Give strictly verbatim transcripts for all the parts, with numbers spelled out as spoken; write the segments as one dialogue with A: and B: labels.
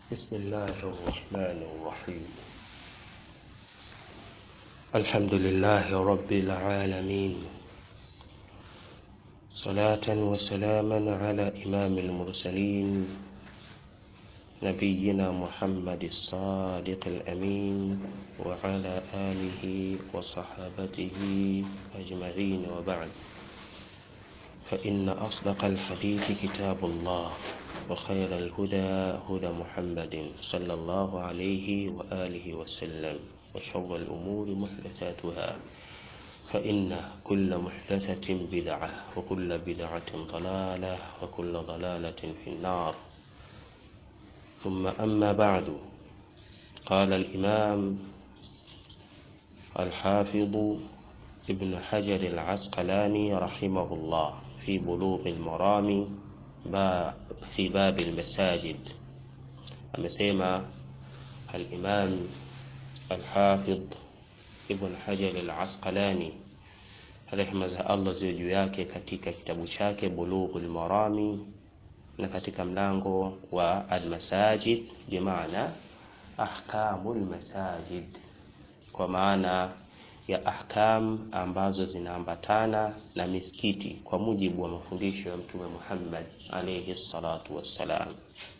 A: بسم الله الرحمن الرحيم. الحمد لله رب العالمين، صلاة وسلاما على إمام المرسلين نبينا محمد الصادق الأمين وعلى آله وصحابته أجمعين، وبعد، فإن أصدق الحديث كتاب الله، وخير الهدى هدى محمد صلى الله عليه وآله وسلم، وشر الأمور محدثاتها، فإن كل محدثة بدعة، وكل بدعة ضلالة، وكل ضلالة في النار. ثم أما بعد، قال الإمام الحافظ ابن حجر العسقلاني رحمه الله في بلوغ المرام في باب المساجد. amesema al-Imam al-Hafidh Ibn Hajar al-Asqalani rehma za Allah ziwe juu yake katika kitabu chake Bulughul Marami na katika mlango wa al-masajid, bimaana ahkamul masajid, kwa maana ya ahkam ambazo zinaambatana na misikiti kwa mujibu wa mafundisho ya Mtume Muhammad alayhi salatu wassalam.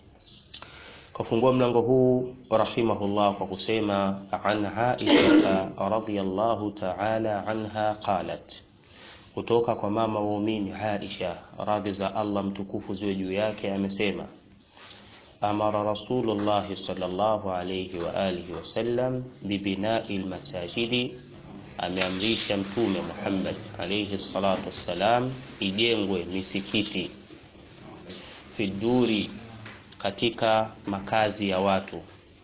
A: Kafungua mlango huu rahimahullah kwa kusema an Aisha radhiyallahu ta'ala anha qalat, kutoka kwa mama muumini Aisha radhi za Allah mtukufu ziwe juu yake amesema, amara Rasulullah sallallahu alayhi wa alihi wasallam bibina'il masajidi, ameamrisha Mtume Muhammad alayhi salatu wassalam ijengwe misikiti, fiduri, katika makazi ya watu.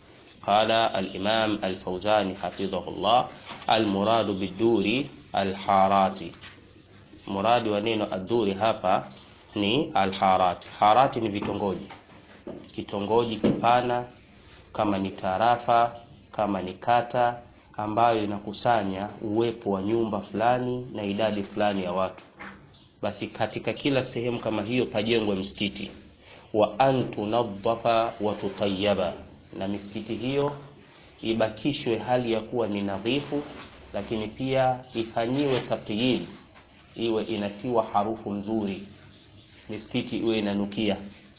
A: Qala al-Imam al-Fawzani hafidhahullah, al-muradu biduri al-harati, muradi wa neno ad-duri hapa ni al-harati. Harati ni vitongoji, kitongoji kipana, kama ni tarafa, kama ni kata, ambayo inakusanya uwepo wa nyumba fulani na idadi fulani ya watu. Basi katika kila sehemu kama hiyo pajengwe msikiti. Wa antu nadhafa wa tutayyaba, na misikiti hiyo ibakishwe hali ya kuwa ni nadhifu, lakini pia ifanyiwe tatyib, iwe inatiwa harufu nzuri. Misikiti iwe inanukia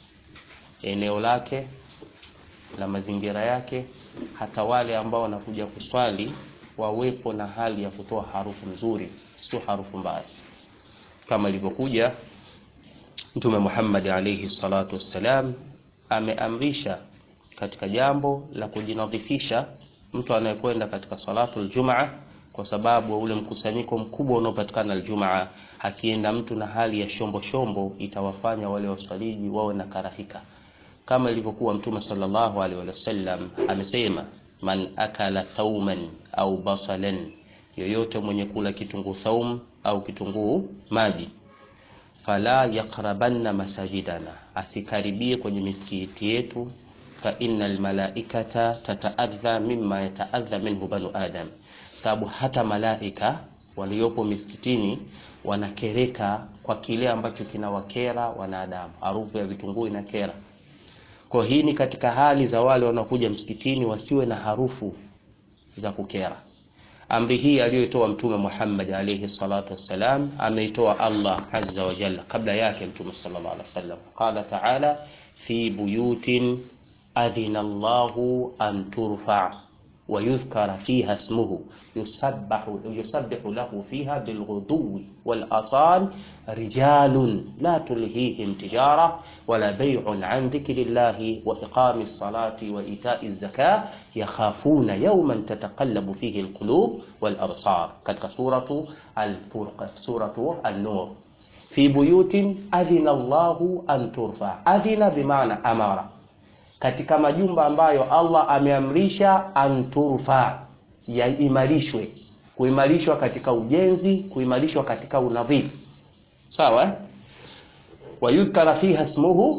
A: eneo lake na mazingira yake, hata wale ambao wanakuja kuswali wawepo na hali ya kutoa harufu nzuri, sio harufu mbaya, kama ilivyokuja Mtume Muhammad alayhi salatu wassalam ameamrisha katika jambo la kujinadhifisha mtu anayekwenda katika salatu aljumaa, kwa sababu wa ule mkusanyiko mkubwa unaopatikana aljumaa. Akienda mtu na hali ya shombo shombo, itawafanya wale wasaliji wawe na karahika, kama ilivyokuwa Mtume sallallahu alaihi wasallam amesema, man akala thauman au basalan, yoyote mwenye kula kitunguu thaum au kitunguu maji, fala yaqrabanna masajidana, asikaribie kwenye misikiti yetu, fa innal malaikata tataadha mimma yataadha minhu banu adam, sababu hata malaika waliopo misikitini wanakereka kwa kile ambacho kinawakera wanadamu. Harufu ya vitunguu inakera. Kwa hii ni katika hali za wale wanaokuja msikitini wasiwe na harufu za kukera. Amri hii aliyoitoa Mtume Muhammad alayhi salatu wassalam ameitoa Allah azza wa jalla kabla yake Mtume sallallahu alaihi wasallam. Qala ta'ala, fi buyutin adhina Allahu an turfa wa yuzkara fiha ismuhu yusabbahu yusabbihu lahu fiha bilghudwi wal asal rijalun la tulhihim tijara wala bay'un an dhikrillahi wa iqamis salati wa ita'iz zakah yakhafuna yawman tataqallabu fihi alqulub wal absar, katika suratu al-Furqan, suratu an-Nur. Fi buyutin adhina Allahu an turfa, adhina bimaana amara, katika majumba ambayo Allah ameamrisha an turfa, yaimarishwe, kuimarishwa katika ujenzi, kuimarishwa katika unadhifu, sawa. Wa yuzkara fiha ismuhu,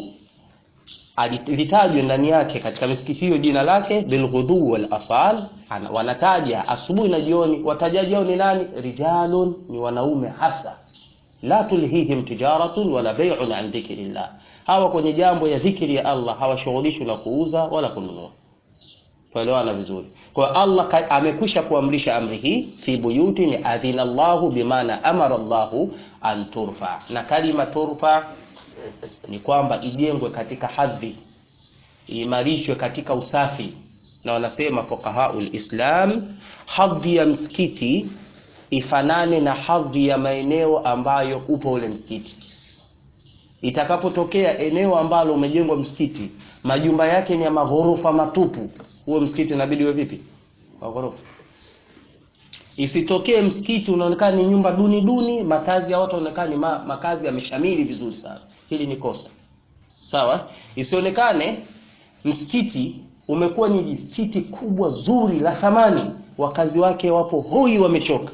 A: alitajwa ndani yake katika misikiti hiyo jina lake, bilghudu wal asal, wanataja asubuhi na jioni. Watajaji hao ni nani? Rijalun, ni wanaume hasa, la tulhihim tijaratun wala bay'un an dhikrillah, Hawa kwenye jambo ya dhikri ya Allah hawashughulishwi na kuuza wala kununua. Tuelewana vizuri. Kwa Allah amekwisha kuamrisha amri hii, fi buyuti ni adhina Allahu bimaana amara Allahu an turfa. Na kalima turfa ni kwamba ijengwe katika hadhi, imarishwe katika usafi. Na wanasema fuqahaul Islam, hadhi ya msikiti ifanane na hadhi ya maeneo ambayo upo ule msikiti. Itakapotokea eneo ambalo umejengwa msikiti, majumba yake ni ya maghorofa matupu, huo msikiti inabidi uwe vipi? Maghorofa. Isitokee msikiti unaonekana ni nyumba duni duni, makazi ya watu wanaonekana ni ma, makazi yameshamiri vizuri sana. Hili ni kosa. Sawa? Isionekane msikiti umekuwa ni msikiti kubwa zuri la thamani, wakazi wake wapo hoi wamechoka.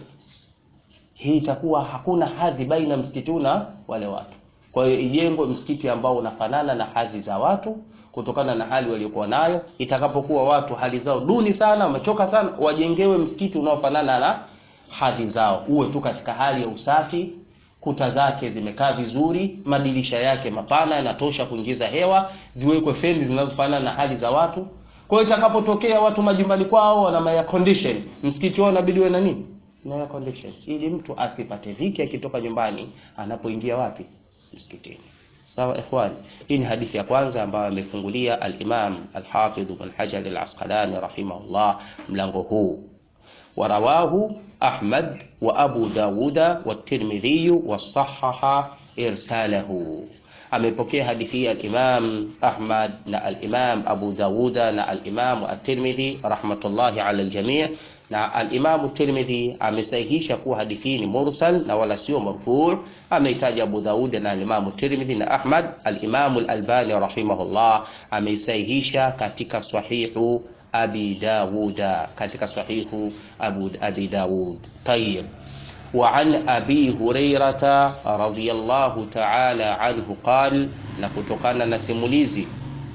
A: Hii itakuwa hakuna hadhi baina msikiti na wale watu. Kwa hiyo ijengwe msikiti ambao unafanana na hadhi za watu kutokana na hali waliokuwa nayo. Itakapokuwa watu hali zao duni sana, wamechoka sana, wajengewe msikiti unaofanana na hadhi zao. Uwe tu katika hali ya usafi, kuta zake zimekaa vizuri, madirisha yake mapana yanatosha kuingiza hewa, ziwekwe feni zinazofanana na hali za watu. Kwa hiyo itakapotokea watu majumbani kwao wana air condition, msikiti wao inabidi uwe na nini? Na air condition, ili mtu asipate dhiki akitoka nyumbani anapoingia wapi? Msikitini. Sawa ikhwani, hii ni hadithi ya kwanza ambayo amefungulia al-Imam al-Hafidh Ibn Hajar al-Asqalani rahimahullah mlango huu. Warawahu Ahmad wa Abu Dawuda wa Tirmidhi wa sahaha irsalahu. Amepokea hadithi ya al-Imam Ahmad na al-Imam Abu Dawuda na al-Imam at-Tirmidhi rahmatullahi ala al-jami'. Na al-Imam at-Tirmidhi amesahihisha kuwa hadithi ni mursal na wala sio marfu'. Ameitaja Abu Dawud na al-Imam at-Tirmidhi na Ahmad. Al-Imam al-Albani rahimahullah ameisahihisha katika sahihu Abi Dawud, katika sahihu Abu Abi Dawud. Tayyib. Wa an Abi Hurairah radhiyallahu ta'ala anhu qala, na kutokana na simulizi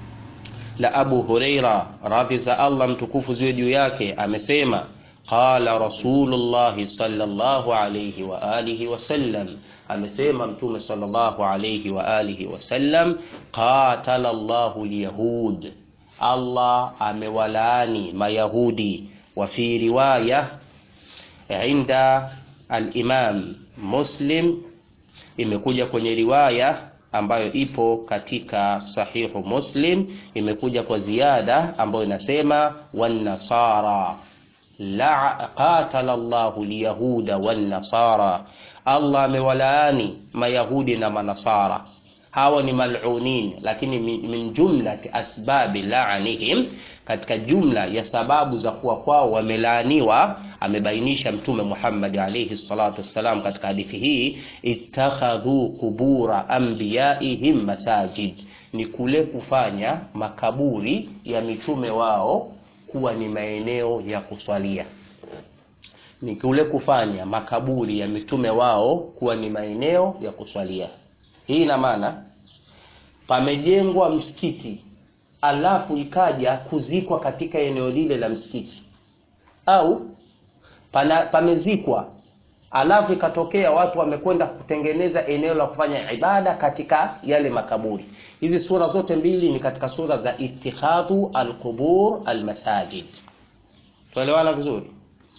A: la Abu Hurairah radhi za Allah mtukufu ziwe juu yake, amesema qala Rasulullah sallallahu alayhi wa alihi wasallam, amesema mtume sallallahu alayhi wa alihi wasallam, qatala Allahu al-yahud, Allah amewalaani mayahudi. Wa fi riwaya inda al-Imam Muslim, imekuja kwenye riwaya ambayo ipo katika sahihu Muslim, imekuja kwa ziada ambayo inasema wan nasara la qatala Allahu al-yahuda wan nasara, Allah amewalaani mayahudi na manasara. Hawa ni mal'unin, lakini min jumlati asbabi la'anihim, katika jumla ya sababu za kuwa kwao wamelaaniwa, amebainisha Mtume Muhammad alayhi salatu wassalam katika hadithi hii, ittakhadhu qubura anbiyaihim masajid, ni kule kufanya makaburi ya mitume wao kuwa ni maeneo ya kuswalia. Ni kule kufanya makaburi ya mitume wao kuwa ni maeneo ya kuswalia. Hii ina maana pamejengwa msikiti alafu ikaja kuzikwa katika eneo lile la msikiti, au pana, pamezikwa alafu ikatokea watu wamekwenda kutengeneza eneo la kufanya ibada katika yale makaburi. Hizi sura zote mbili ni katika sura za ittikhadhu al-qubur al-masajid. Tuelewana vizuri?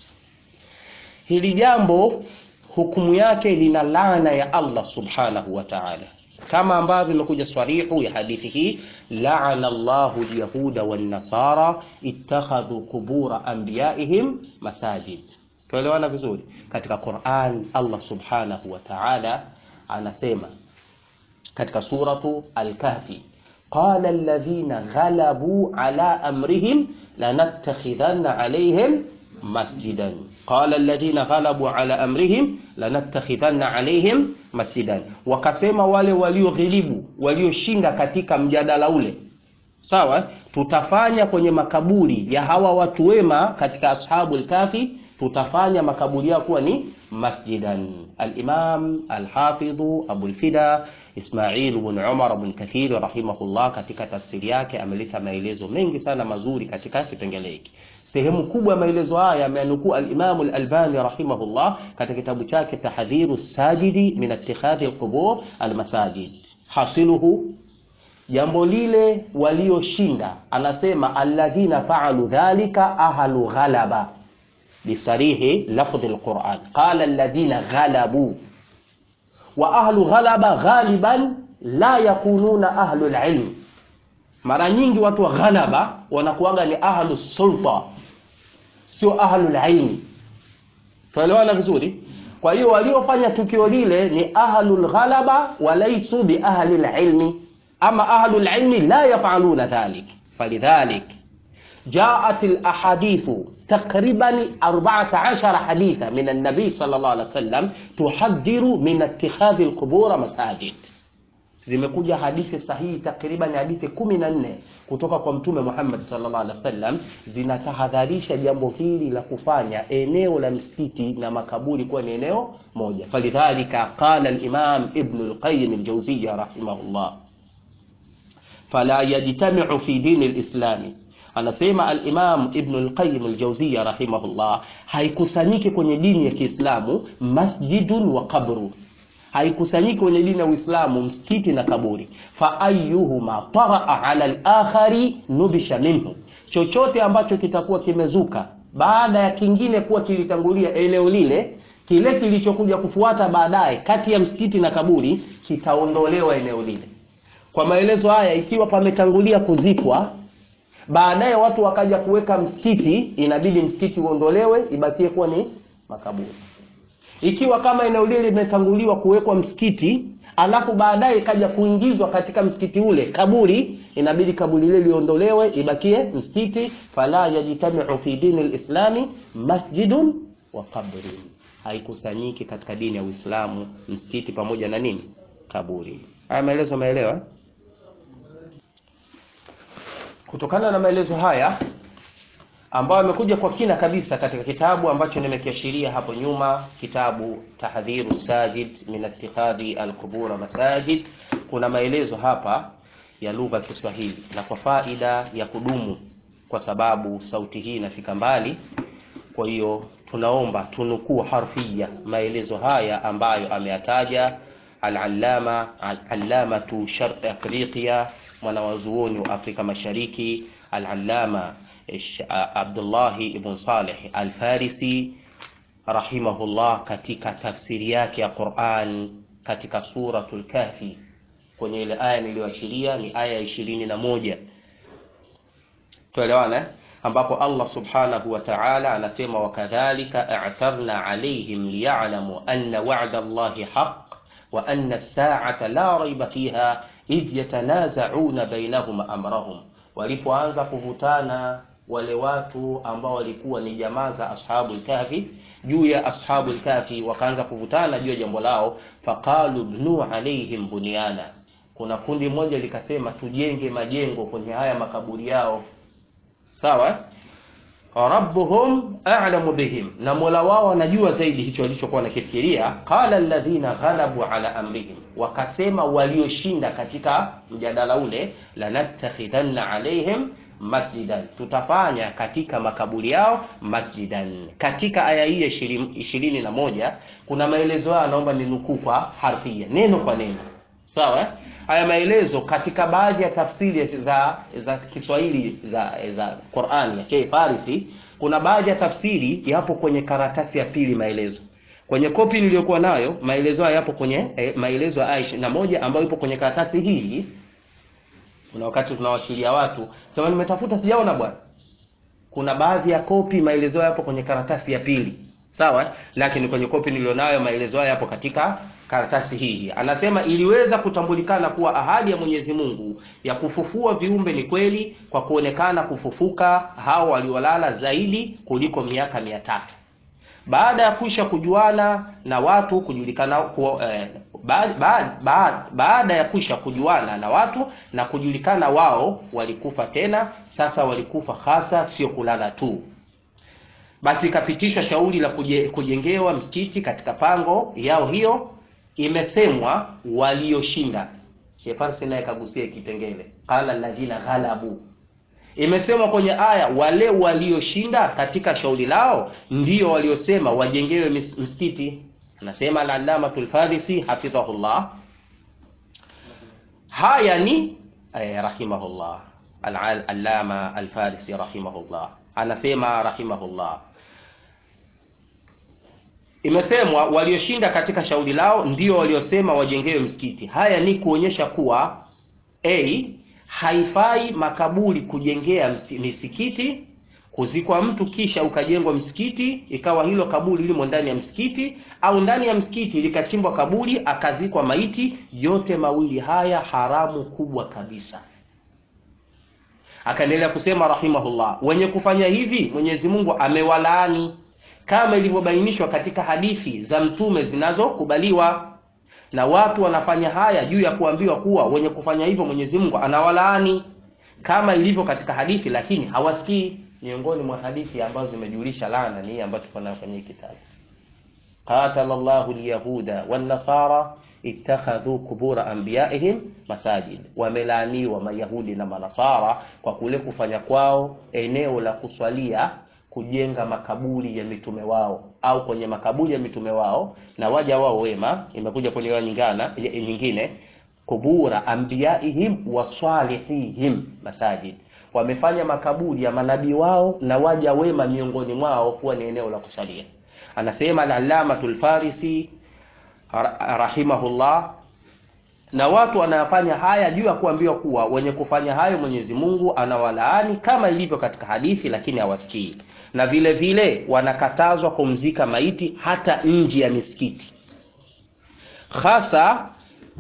A: Hili jambo hukumu yake lina laana ya Allah subhanahu wa ta'ala, kama ambavyo imekuja swarihu ya hadithi hii, la'ana Allahu al-yahuda wan-nasara ittakhadhu qubur anbiyaihim masajid. Tuelewana vizuri? Katika Qur'an Allah subhanahu wa ta'ala anasema katika suratu al-Kahfi, qala alladhina ghalabu ala amrihim lanattakhidhanna alayhim masjidan. Qala alladhina ghalabu ala amrihim lanattakhidhanna alayhim masjidan, wakasema wale walioghilibu, walioshinda katika mjadala ule, sawa, tutafanya kwenye makaburi ya hawa watu wema katika ashabul kahfi, tutafanya makaburi yao kuwa ni masjidan. Al-Imam al-Hafidh Abu al-Fida Ismail ibn Umar ibn Kathir rahimahullah katika tafsiri yake ameleta maelezo mengi sana mazuri katika kipengele hiki. Sehemu kubwa ya maelezo haya ameanukuu al-Imam al-Albani rahimahullah katika kitabu chake Tahdhiru as-Sajidi min ittikhadhi al-qubur al-masajid. Hasiluhu jambo lile walioshinda, anasema alladhina fa'alu dhalika ahlu ghalaba bisarihi lafdh alquran, qala alladhina ghalabu, wa ahlu ghalaba ghaliban la yakununa ahlu alilm. Mara nyingi watu wa ghalaba wanakuanga ni ahlu sulta, sio ahlu alilm. Tuelewana vizuri? Kwa hiyo waliofanya tukio lile ni ahlul ghalaba walaysu bi ahli alilm, ama ahlul ilm la yaf'aluna dhalik. Falidhalik جاءت الأحاديث تقريبا أربعة عشر حديثا من النبي صلى الله عليه وسلم تحذر من اتخاذ القبور مساجد. zimekuja hadithi sahihi takriban hadithi kumi na nne kutoka kwa mtume Muhammad sallallahu alaihi wasallam zinatahadharisha jambo hili la kufanya eneo la msikiti na makaburi kuwa ni eneo moja. Falidhalika qala al-Imam Ibn al-Qayyim al-Jawziyya rahimahullah, fala yajtami'u fi din al-Islam. Anasema al-Imam Ibn al-Qayyim al-Jawziyya rahimahullah, haikusanyiki kwenye dini ya Kiislamu masjidun wa qabru, haikusanyiki kwenye dini ya Uislamu msikiti na kaburi. Fa ayyuhuma taraa ala al-akhari nubisha minhu, chochote ambacho kitakuwa kimezuka baada ya kingine kuwa kilitangulia eneo lile, kile kilichokuja kufuata baadaye kati ya msikiti na kaburi kitaondolewa eneo lile. Kwa maelezo haya, ikiwa pametangulia kuzikwa baadaye watu wakaja kuweka msikiti, inabidi msikiti uondolewe ibakie kuwa ni makaburi. Ikiwa kama eneo lile limetanguliwa kuwekwa msikiti alafu baadaye kaja kuingizwa katika msikiti ule kaburi, inabidi kaburi lile liondolewe ibakie msikiti. Fala yajtami'u fi dini al-islami masjidun wa qabrun, haikusanyiki katika dini ya Uislamu msikiti pamoja na nini? Kaburi. Haya maelezo maelewa? Kutokana na maelezo haya ambayo yamekuja kwa kina kabisa katika kitabu ambacho nimekiashiria hapo nyuma, kitabu Tahdhiru Sajid min Ittikhadhi al-Qubur Masajid, kuna maelezo hapa ya lugha ya Kiswahili, na kwa faida ya kudumu kwa sababu sauti hii inafika mbali, kwa hiyo tunaomba tunukuu harfia maelezo haya ambayo ameyataja al-Allama al-Allamatu Sharq Afrika, mwanawazuoni wa Afrika Mashariki, al-Allama Abdullah ibn Salih al-Farisi rahimahullah, katika tafsiri yake ya Qur'an katika suratul Kahfi, kwenye ile aya niliyoashiria ni aya ishirini na moja. Tuelewana, ambapo Allah subhanahu wa ta'ala anasema wakadhalika a'tarna alayhim liya'lamu anna wa'da Allahi haqq wa anna as-sa'ata la rayba fiha idh yatanaza'una bainahum amrahum. Walipoanza kuvutana wale watu ambao walikuwa ni jamaa za ashabul kahfi juu ya ashabul kahfi, wakaanza kuvutana juu ya jambo lao, faqalu bnu alaihim bunyana, kuna kundi moja likasema tujenge majengo kwenye haya makaburi yao. Sawa? Rabbuhum a'lamu bihim, na Mola wao anajua zaidi hicho walichokuwa nakifikiria. Qala alladhina ghalabu ala amrihim, wakasema walioshinda katika mjadala ule, lanattakhidanna alaihim masjidan, tutafanya katika makaburi yao masjidan. Katika aya hii ishirini na moja kuna maelezo haya, naomba ninukuu kwa harfia, neno kwa neno. Sawa? Haya maelezo katika baadhi ya tafsiri za za Kiswahili za za Qur'ani ya Sheikh Farisi, kuna baadhi ya tafsiri yapo kwenye karatasi ya pili maelezo. Kwenye kopi niliyokuwa nayo maelezo haya yapo kwenye eh, maelezo ya ishirini na moja ambayo ipo kwenye karatasi hii. Kuna wakati tunawashiria watu, sema nimetafuta sijaona bwana. Kuna baadhi ya kopi maelezo yapo kwenye karatasi ya pili. Sawa? Lakini kwenye kopi nilionayo maelezo haya yapo katika karatasi hii. Anasema iliweza kutambulikana kuwa ahadi ya Mwenyezi Mungu ya kufufua viumbe ni kweli kwa kuonekana kufufuka hao waliolala zaidi kuliko miaka mia tatu. Baada ya kuisha kujuana na watu kujulikana ku, eh, baada, baada, baada ya kuisha kujuana na watu na kujulikana wao walikufa tena, sasa walikufa hasa sio kulala tu. Basi ikapitishwa shauri la kuje, kujengewa msikiti katika pango yao hiyo. Imesemwa walioshinda. Sheikh Sina kagusia kipengele qala alladhina ghalabu, imesemwa kwenye aya wale walioshinda katika shauri lao ndio waliosema wajengewe msikiti. Anasema al-Allamatul Farisi hafidhahullah, haya ni eh, rahimahullah, al-allama al-Farisi rahimahullah, anasema rahimahullah, imesemwa walioshinda katika shauri lao ndio waliosema wajengewe msikiti. Haya ni kuonyesha kuwa a haifai makaburi kujengea misikiti, kuzikwa mtu kisha ukajengwa msikiti ikawa hilo kaburi limo ndani ya msikiti, au ndani ya msikiti likachimbwa kaburi akazikwa maiti. Yote mawili haya haramu kubwa kabisa. Akaendelea kusema rahimahullah, wenye kufanya hivi Mwenyezi Mungu amewalaani, kama ilivyobainishwa katika hadithi za mtume zinazokubaliwa. Na watu wanafanya haya juu ya kuambiwa kuwa wenye kufanya hivyo Mwenyezi Mungu anawalaani, kama ilivyo katika hadithi, lakini hawasikii. Miongoni mwa hadithi ambazo zimejulisha laana ni ambayo tuko nayo kwenye kitabu, qatalallahu alyahuda wan nasara ittakhadhu kubura anbiyaihim masajid, wamelaaniwa mayahudi na manasara kwa kule kufanya kwao eneo la kuswalia, kujenga makaburi ya mitume wao, au kwenye makaburi ya mitume wao na waja wao wema. Imekuja kwenye aya nyingine nyingine, kubura anbiyaihim wasalihihim masajid, wamefanya makaburi ya manabii wao na waja wema miongoni mwao kuwa ni eneo la kusalia. Anasema al-allamatul Farisi rahimahullah, na watu wanafanya haya juu ya kuambiwa kuwa wenye kufanya hayo Mwenyezi Mungu anawalaani, kama ilivyo katika hadithi, lakini hawasikii. Na vile vile wanakatazwa kumzika maiti hata nje ya misikiti, hasa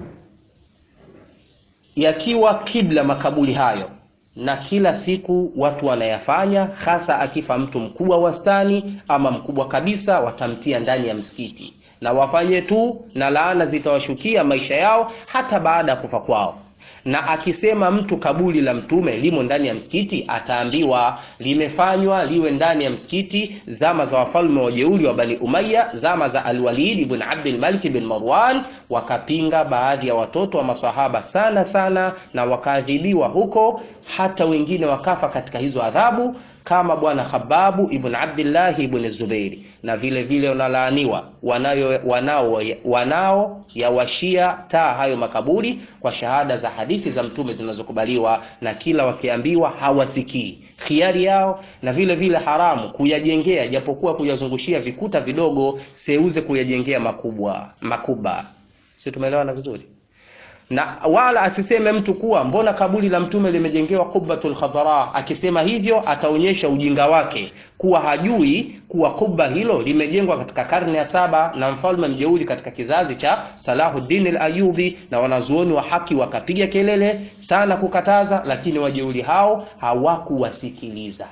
A: yakiwa kibla makaburi hayo, na kila siku watu wanayafanya, hasa akifa mtu mkubwa wastani ama mkubwa kabisa, watamtia ndani ya msikiti na wafanye tu, na laana zitawashukia maisha yao hata baada ya kufa kwao. Na akisema mtu kaburi la mtume limo ndani ya msikiti, ataambiwa limefanywa liwe ndani ya msikiti zama za wafalme wa jeuri wa Bani Umayya, zama za Al-Walid ibn Abdul Malik ibn Marwan. Wakapinga baadhi ya watoto wa maswahaba sana sana, na wakaadhibiwa huko, hata wengine wakafa katika hizo adhabu, kama bwana Khababu ibn Abdullah ibn Zubairi. Na vile vile wanalaaniwa wanayo wanao wanao yawashia taa hayo makaburi kwa shahada za hadithi za mtume zinazokubaliwa, na kila wakiambiwa hawasikii, khiari yao. Na vile vile haramu kuyajengea, japokuwa kuyazungushia vikuta vidogo, seuze kuyajengea makubwa makuba. Sio, tumeelewana vizuri? Na wala asiseme mtu kuwa mbona kaburi la mtume limejengewa Qubbatul Khadra. Akisema hivyo ataonyesha ujinga wake, kuwa hajui kuwa kubba hilo limejengwa katika karne ya saba na mfalme mjeuri katika kizazi cha Salahuddin al-Ayyubi. Na wanazuoni wa haki wakapiga kelele sana kukataza, lakini wajeuri hao hawakuwasikiliza.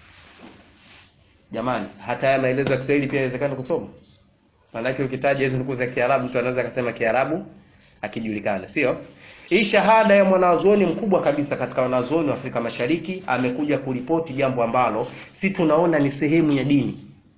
A: Jamani, hata ya maelezo ya Kiswahili pia inawezekana kusoma. Maana ukitaja hizo nukuu za Kiarabu, mtu anaweza kusema Kiarabu akijulikana, sio? Hii shahada ya mwanazuoni mkubwa kabisa katika wanazuoni wa Afrika Mashariki amekuja kuripoti jambo ambalo si tunaona ni sehemu ya dini.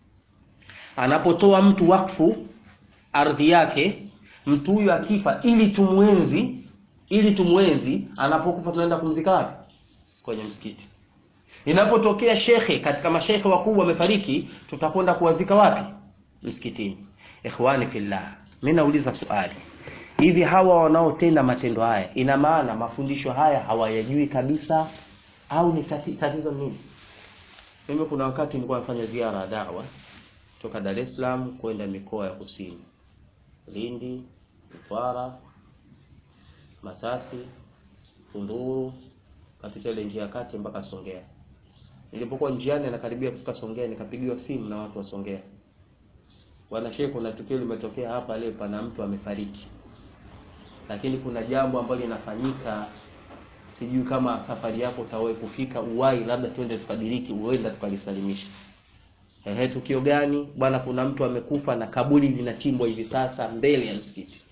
A: Anapotoa mtu wakfu ardhi yake, mtu huyu akifa, ili tumwenzi ili tumwenzi anapokufa tunaenda kumzika wapi? Kwenye msikiti. Inapotokea shekhe katika mashekhe wakubwa wamefariki, tutakwenda kuwazika wapi? Msikitini. Ikhwani fillah, mimi nauliza swali, hivi hawa wanaotenda matendo haya, ina maana mafundisho haya hawayajui kabisa, au ni tatizo nini? Mimi kuna wakati nilikuwa nafanya ziara ya da'wa kutoka Dar es Salaam kwenda mikoa ya kusini, Lindi, Mtwara, Masasi, Tunduru, kapita ile njia kati mpaka Songea. Nilipokuwa njiani na karibia kufika Songea, nikapigiwa simu na watu wa Songea, bwana Sheikh, kuna tukio limetokea hapa leo, pana mtu amefariki, lakini kuna jambo ambalo linafanyika, sijui kama safari yako utawahi kufika uwai, labda twende tukadiriki, uenda tukalisalimisha. Ehe, tukio gani? Bwana, kuna mtu amekufa na kaburi linachimbwa hivi sasa mbele ya msikiti.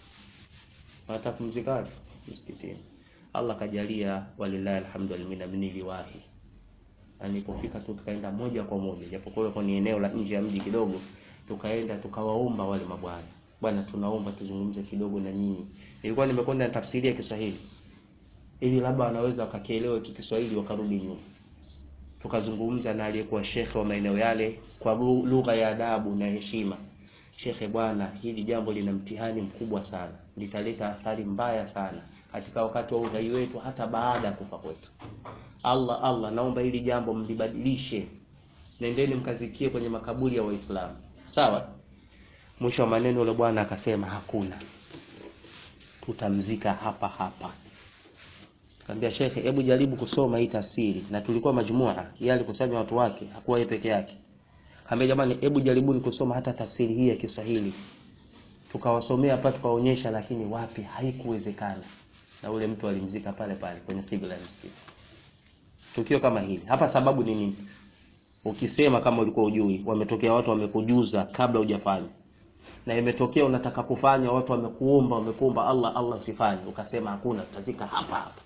A: Watapumzika wapi? Msikitini. Allah kajalia, walillahi alhamdu wal minna, niliwahi. Nilipofika tu tukaenda moja kwa moja, japokuwa kwa ni eneo la nje ya mji kidogo, tukaenda tukawaomba wale mabwana, bwana, tunaomba tuzungumze kidogo na nyinyi. Nilikuwa nimekwenda na tafsiri ya Kiswahili ili labda wanaweza wakakielewa Kiswahili wakarudi nyuma. Tukazungumza na aliyekuwa shekhe wa maeneo yale kwa lugha ya adabu na heshima. Shekhe, bwana, hili jambo lina mtihani mkubwa sana, litaleta athari mbaya sana katika wakati wa uhai wetu, hata baada ya kufa kwetu. Allah Allah, naomba hili jambo mlibadilishe, nendeni mkazikie kwenye makaburi ya Waislamu. Sawa? Mwisho wa maneno yule bwana akasema hakuna, tutamzika hapa hapa. Kaambia shekhe, hebu jaribu kusoma hii tafsiri, na tulikuwa majumua, yeye alikusanya watu wake, hakuwa yeye peke yake. Kaambia jamani, hebu jaribuni kusoma hata tafsiri hii ya Kiswahili. Tukawasomea hapa, tukaonyesha, lakini wapi, haikuwezekana. Na ule mtu alimzika pale pale kwenye kibla ya msikiti. Tukio kama hili hapa, sababu ni nini? Ukisema kama ulikuwa ujui, wametokea watu wamekujuza kabla hujafanya, na imetokea unataka kufanya, watu wamekuomba, wamekuomba Allah Allah usifanye, ukasema hakuna, tutazika hapa hapa,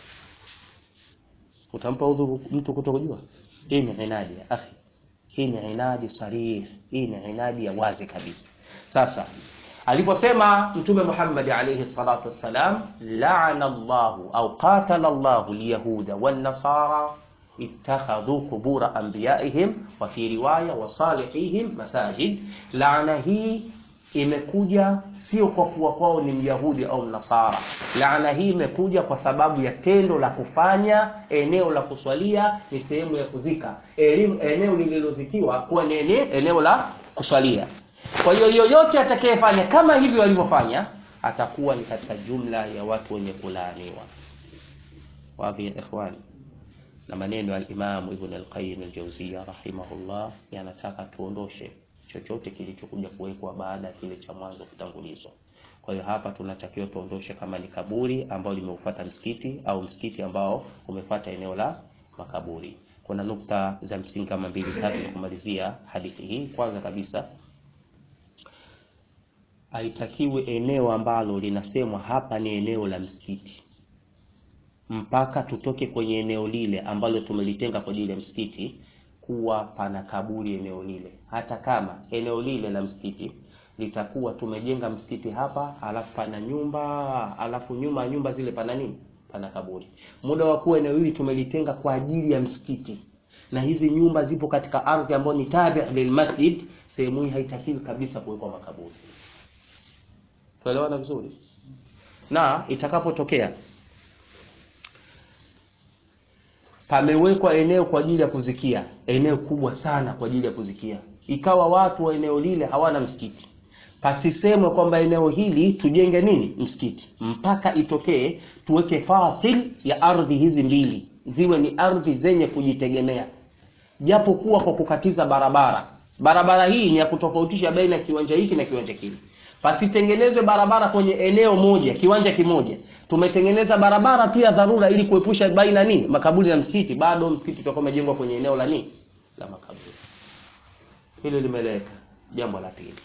A: utampa udhuru mtu kutokujua? Hii ni inadi ya akhi, hii ni inadi sarih, hii ni inadi ya wazi kabisa. Sasa aliposema Mtume Muhammad alayhi salatu wassalam, la'ana Allahu au qatala Allahu al-yahuda wan-nasara ittakhadhu qubur anbiya'ihim wa fi riwaya wa salihihim masajid. Laana hii imekuja sio kwa kuwa kwao ni Myahudi au Mnasara. Laana hii imekuja kwa sababu ya tendo la kufanya eneo la kuswalia ni sehemu ya kuzika, eneo lililozikiwa kuwa ni eneo la kuswalia. Kwa hiyo yoyote atakayefanya kama hivyo walivyofanya atakuwa ni katika jumla ya watu wenye kulaaniwa. Wapi ikhwani? Na maneno ya Imam Ibn al-Qayyim al-Jawziyya rahimahullah yanataka tuondoshe chochote kilichokuja kuwekwa baada ya kile cha mwanzo kutangulizwa. Kwa hiyo hapa tunatakiwa tuondoshe kama ni kaburi ambao limeufuata msikiti au msikiti ambao umefuata eneo la makaburi. Kuna nukta za msingi kama mbili tatu kumalizia hadithi hii. Kwanza kabisa, haitakiwi eneo ambalo linasemwa hapa ni eneo la msikiti mpaka tutoke kwenye eneo lile ambalo tumelitenga kwa ajili ya msikiti kuwa pana kaburi eneo lile. Hata kama eneo lile la msikiti litakuwa tumejenga msikiti hapa, alafu pana nyumba, alafu nyuma nyumba zile pana nini? Pana kaburi. Muda wa kuwa eneo hili tumelitenga kwa ajili ya msikiti, na hizi nyumba zipo katika ardhi ambayo ni tabi' lil masjid, sehemu hii haitakiwi kabisa kuwekwa makaburi. Tuelewana vizuri? Na itakapotokea pamewekwa eneo kwa ajili ya kuzikia, eneo kubwa sana kwa ajili ya kuzikia, ikawa watu wa eneo lile hawana msikiti, pasisemwe kwamba eneo hili tujenge nini? Msikiti. Mpaka itokee tuweke fasil ya ardhi hizi mbili, ziwe ni ardhi zenye kujitegemea, japo kuwa kwa kukatiza barabara. Barabara hii ni ya kutofautisha baina ya kiwanja hiki na kiwanja kile. Pasitengenezwe barabara kwenye eneo moja, kiwanja kimoja. Tumetengeneza barabara tu ya dharura ili kuepusha baina nini? Makaburi na msikiti. Bado msikiti utakuwa umejengwa kwenye eneo la nini? La makaburi. Hilo limeleka. Jambo la pili,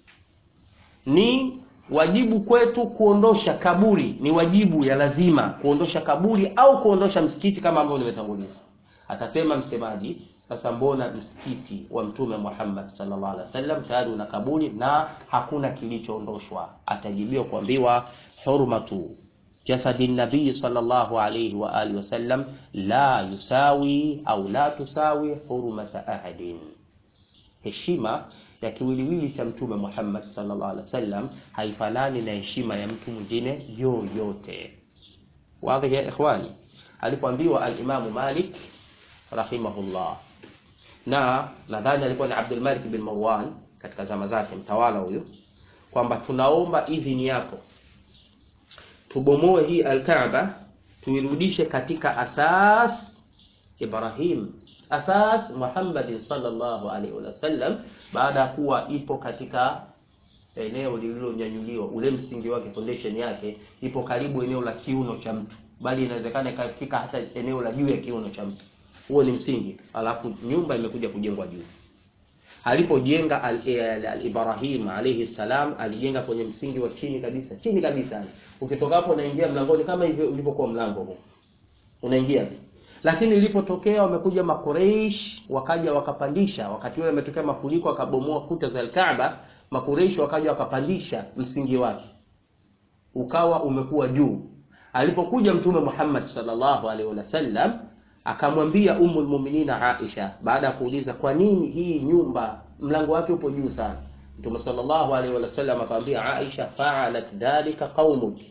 A: ni wajibu kwetu kuondosha kaburi, ni wajibu ya lazima kuondosha kaburi au kuondosha msikiti kama ambavyo nimetanguliza. Atasema msemaji, sasa mbona msikiti wa Mtume Muhammad sallallahu alaihi wasallam tayari una kaburi na hakuna kilichoondoshwa? Atajibiwa kuambiwa hurmatu jasadi nabii sallallahu alaihi wa alihi wasallam la yusawi au la tusawi hurmata ahadin. Heshima ya kiwiliwili cha Mtume Muhammad sallallahu alaihi wasallam haifanani na heshima ya mtu mwingine yoyote. Wazi ya ikhwani? Alipoambiwa al-Imam Malik rahimahullah, na nadhani alikuwa ni Abdul Malik bin Marwan katika zama zake, mtawala huyu, kwamba tunaomba idhini yako tubomoe hii al-Kaaba, tuirudishe katika asas Ibrahim, asas Muhammad sallallahu alaihi wasallam, baada ya kuwa ipo katika eneo lililonyanyuliwa, ule msingi wake, foundation yake ipo karibu eneo la kiuno cha mtu, bali inawezekana ikafika hata eneo la juu ya kiuno cha mtu. Huo ni msingi, alafu nyumba imekuja kujengwa juu. Alipojenga al-Ibrahim alayhi salam, alijenga kwenye msingi wa chini kabisa, chini kabisa. Ukitoka hapo unaingia mlangoni kama hivyo ulivyokuwa mlango huu, unaingia. Lakini ilipotokea wamekuja Makureish, wakaja wakapandisha, wakati wale umetokea mafuriko akabomoa kuta za al-Kaaba, Makureish wakaja wakapandisha msingi wake, ukawa umekuwa juu. Alipokuja Mtume Muhammad sallallahu alaihi wasallam, akamwambia Ummul Mu'minina Aisha, baada ya kuuliza kwa nini hii nyumba mlango wake upo juu sana, Mtume sallallahu alaihi wasallam akamwambia Aisha, fa'alat dhalika qaumuki,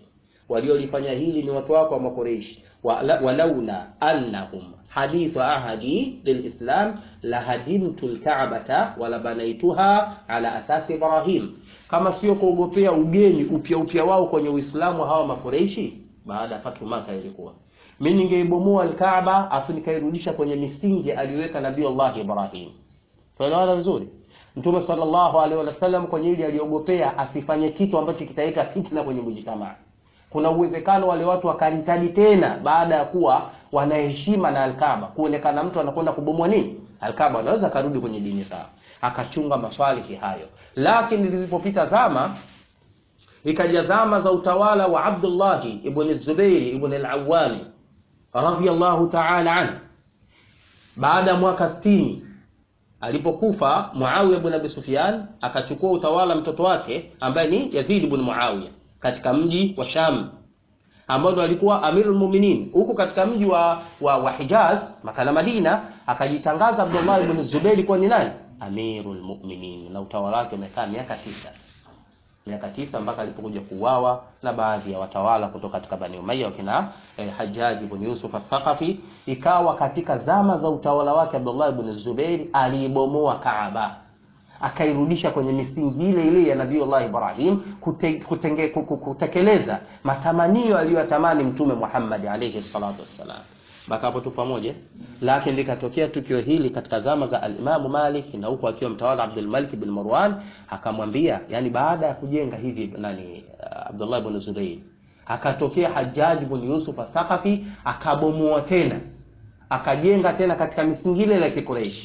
A: waliolifanya hili ni watu wako wa Makureishi, walaula annahum hadithu ahadi lilislam la hadimtu alka'bata wala banaituha ala asasi Ibrahim, kama sio kuogopea ugeni upya upya wao kwenye Uislamu hawa Makureishi baada ya fatu Maka, ilikuwa mimi ningeibomoa al-Kaaba afu nikairudisha kwenye misingi aliyoweka Nabii Allah Ibrahim. Tuelewana vizuri? Mtume sallallahu alaihi wasallam kwenye hili aliogopea asifanye kitu ambacho kitaleta fitna kwenye mjitamaa. Kuna uwezekano wale watu wakaritadi tena baada ya kuwa wanaheshima na al-Kaaba, kuonekana mtu anakwenda kubomoa nini al-Kaaba, anaweza karudi kwenye dini sawa. Akachunga maswali hayo. Lakini zilipopita zama, ikaja zama za utawala wa Abdullah ibn Zubair ibn al-Awwam radhiyallahu ta'ala anhu, baada mwaka sitini alipokufa Muawiya ibn Abi Sufyan, akachukua utawala mtoto wake ambaye ni Yazid ibn Muawiya katika mji wa Sham, ambao alikuwa amirul mu'minin huko katika mji wa, wa, wa Hijaz makala Madina. Akajitangaza Abdullah ibn Zubair kwa ni nani? Amirul mu'minin, na utawala wake umekaa miaka tisa miaka tisa mpaka alipokuja kuuawa na baadhi ya watawala kutoka katika Bani Umayya wakina eh, Hajjaj ibn Yusuf al-Thaqafi. Ikawa katika zama za utawala wake Abdullah ibn Zubair aliibomoa Kaaba, akairudisha kwenye misingi ile ile ya Nabii Allah Ibrahim, kute, kutenge, kutekeleza matamanio aliyotamani Mtume Muhammad alayhi salatu wassalam. Baka hapo tu pamoja. Lakini likatokea tukio hili katika zama za al-Imam Malik, na huko akiwa mtawala Abdul Malik bin Marwan, akamwambia, yani baada ya kujenga hivi nani Abdullah ibn Zubayr, akatokea Hajjaj ibn Yusuf al-Thaqafi, akabomoa tena, akajenga tena katika misingi ile ya Quraysh.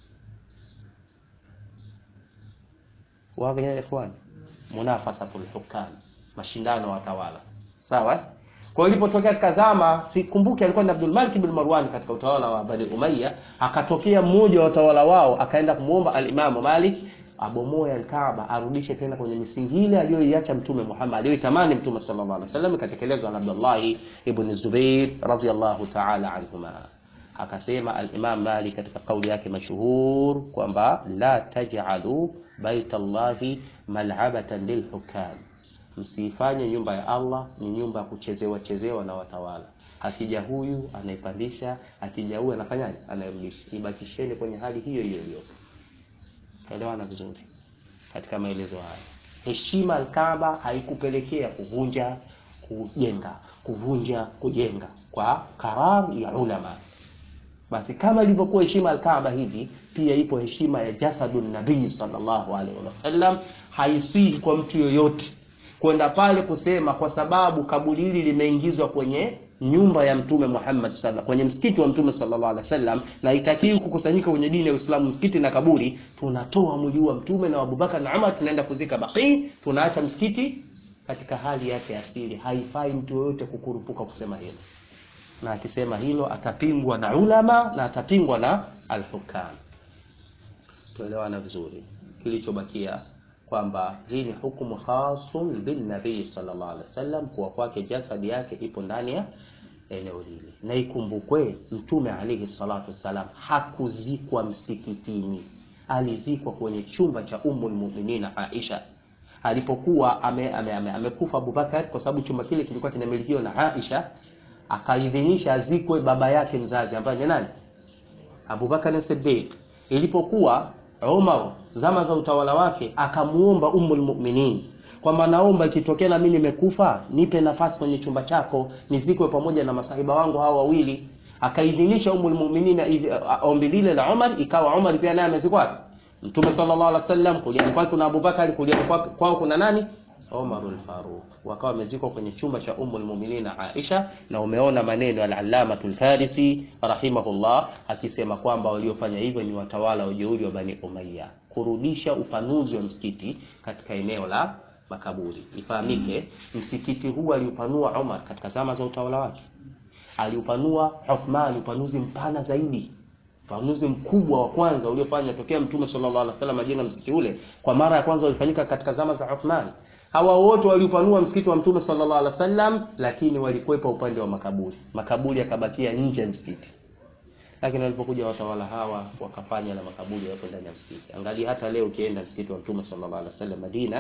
A: Waga ya ikhwan, munafasatul hukam, mashindano ya watawala. Sawa? Kwa hiyo ilipotokea katika zama, sikumbuki alikuwa ni Abdul Malik bin Marwan katika utawala wa Bani Umayya, akatokea mmoja wa watawala wao akaenda kumuomba al-Imam Malik abomoe al-Kaaba, arudishe tena kwenye misingi ile aliyoiacha Mtume Muhammad, aliyoitamani Mtume sallallahu alaihi wasallam, katekelezwa na Abdullah ibn Zubair radhiyallahu ta'ala anhuma. Akasema al-Imam Malik katika kauli yake mashuhur kwamba la taj'alu baitallahi mal'abatan lilhukam, msifanye nyumba ya Allah ni nyumba ya kuchezewa chezewa na watawala. Akija huyu anaipandisha, akija huyu anafanyaje? Anarudisha. Ibakisheni kwenye hali hiyo hiyo hiyo. Elewana vizuri katika maelezo haya. Heshima al-Kaaba haikupelekea kuvunja kujenga, kuvunja kujenga kwa karar ya ulama. Basi kama ilivyokuwa heshima al-Kaaba hivi, pia ipo heshima ya jasadun nabii sallallahu alaihi wasallam. Haisihi kwa mtu yoyote kwenda pale kusema kwa sababu kaburi hili limeingizwa kwenye nyumba ya Mtume Muhammad sallallahu, kwenye msikiti wa Mtume sallallahu alaihi wasallam, na itakiwi kukusanyika kwenye dini ya Uislamu msikiti na kaburi, tunatoa mwili wa Mtume na Abubakar na Umar tunaenda kuzika Baqi, tunaacha msikiti katika hali yake asili. Haifai mtu yoyote kukurupuka kusema hilo, na akisema hilo atapingwa na ulama na atapingwa na al-hukam. Tuelewana vizuri. Kilichobakia kwamba hii ni hukumu khasun bin nabii sallallahu alaihi wasallam, kwa kwake jasadi yake ipo ndani ya eneo hili. Na ikumbukwe Mtume alayhi salatu wasallam hakuzikwa msikitini, alizikwa kwenye chumba cha Ummul Mu'minin Aisha. Alipokuwa amekufa ame, ame, ame Abubakar, kwa sababu chumba kile kilikuwa kinamilikiwa na Aisha, akaidhinisha azikwe baba yake mzazi ambaye ni nani? Abubakar as-Siddiq. Ilipokuwa Umar zama za utawala wake, akamuomba Ummul Mu'minin kwamba naomba ikitokea na mimi nimekufa, nipe nafasi kwenye chumba chako nizikwe pamoja na masahiba wangu hao wawili. Akaidhinisha Ummul Mu'minin ombi lile la Umar, ikawa Umar pia naye amezikwa. Mtume sallallahu alaihi wasallam kulia kwake kuna Abubakar, kulia kwao kuna nani? Umar al-Faruq. Wakawa wamezikwa kwenye chumba cha Ummul Mu'minin Aisha. Na umeona maneno al-Allama al-Farisi rahimahullah akisema kwamba waliofanya hivyo ni watawala wa jeuri wa Bani Umayya, kurudisha upanuzi wa msikiti katika eneo la makaburi. Ifahamike msikiti huu aliupanua Umar katika zama za utawala wake, aliupanua Uthman upanuzi mpana zaidi. Upanuzi mkubwa wa kwanza uliofanya tokea Mtume sallallahu alaihi wasallam ajenga msikiti ule, kwa mara ya kwanza ulifanyika katika zama za Uthman. Hawa wote waliupanua msikiti wa Mtume sallallahu alaihi wasallam, lakini walikwepa upande wa makaburi. Makaburi yakabakia nje ya msikiti. Lakini walipokuja watawala hawa wakafanya na makaburi yapo ndani ya msikiti. Angalia hata leo ukienda msikiti wa Mtume sallallahu alaihi wasallam Madina,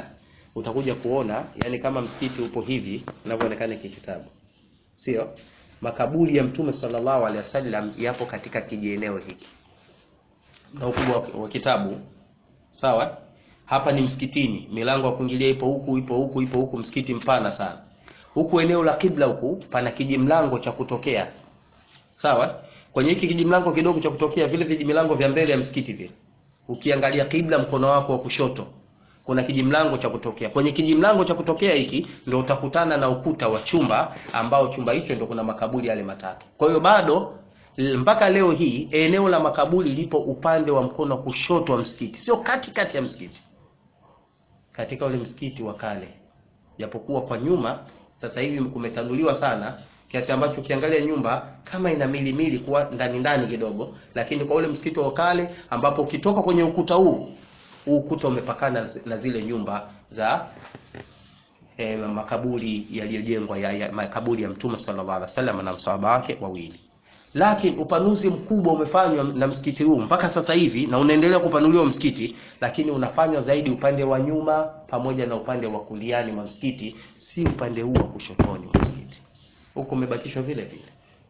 A: utakuja kuona yani kama msikiti upo hivi inavyoonekana kitabu. Sio? Makaburi ya Mtume sallallahu alaihi wasallam yapo katika kijieneo hiki. Na ukubwa wa kitabu. Sawa? Hapa ni msikitini, milango ya kuingilia ipo huku, ipo huku, ipo huku, msikiti mpana sana. Huku eneo la kibla huku pana kijimlango cha kutokea. Sawa? Kwenye hiki kijimlango kidogo cha kutokea vile vijimilango vya mbele ya msikiti vile. Ukiangalia kibla mkono wako wa kushoto kuna kijimlango cha kutokea. Kwenye kijimlango cha kutokea hiki ndio utakutana na ukuta wa chumba ambao chumba hicho ndio kuna makaburi yale matatu. Kwa hiyo bado mpaka leo hii eneo la makaburi lipo upande wa mkono wa kushoto wa msikiti, sio katikati ya msikiti. Katika ule msikiti wa kale. Japokuwa kwa nyuma sasa hivi kumetanuliwa sana kiasi ambacho ukiangalia nyumba kama ina mili mili kwa ndani ndani kidogo, lakini kwa ule msikiti wa kale ambapo ukitoka kwenye ukuta huu, huu ukuta umepakana na zile nyumba za eh, makaburi yaliyojengwa ya, ya makaburi ya Mtume sallallahu alaihi wasallam na msahaba wake wawili. Lakini upanuzi mkubwa umefanywa na msikiti huu mpaka sasa hivi na unaendelea kupanuliwa msikiti, lakini unafanywa zaidi upande wa nyuma pamoja na upande wa kuliani mwa msikiti, si upande huu wa kushotoni wa msikiti. Huko umebakishwa vile vile.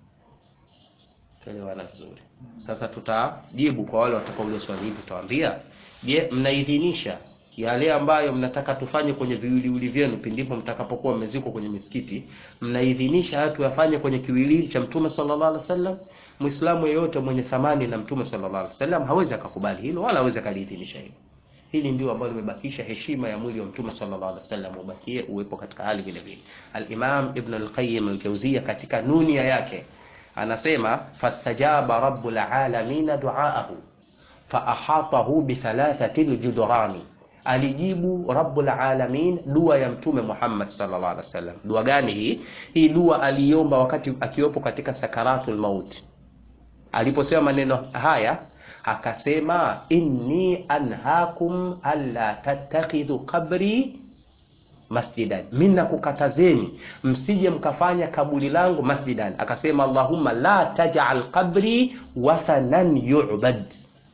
A: Tuelewana vizuri. Sasa tutajibu kwa wale watakaouliza swali hili, tutawaambia, je, mnaidhinisha yale ambayo mnataka tufanye kwenye viwiliwili vyenu pindipo mtakapokuwa mmezikwa kwenye misikiti, mnaidhinisha hatu yafanye kwenye kiwiliwili cha Mtume sallallahu alaihi wasallam? Muislamu yeyote mwenye thamani na Mtume sallallahu alaihi wasallam hawezi akakubali hilo wala hawezi akaliidhinisha hilo. Hili ndio ambalo limebakisha heshima ya mwili wa Mtume sallallahu alaihi wasallam ubakie uwepo katika hali vile vile. Al-Imam Ibn al-Qayyim al-Jawziyya katika nunia yake anasema fastajaba rabbul alamin du'aahu fa ahatahu bi thalathatil judrani. Alijibu Rabbul Alamin dua ya Mtume Muhammad sallallahu alaihi wasallam. Dua gani hii? Hii dua aliomba wakati akiwepo katika sakaratul maut. Aliposema maneno haya akasema, inni anhaakum alla tattakhidhu qabri masjidan, minna kukatazeni msije mkafanya kaburi langu masjidan. Akasema, Allahumma la taj'al qabri wathanan yu'bad,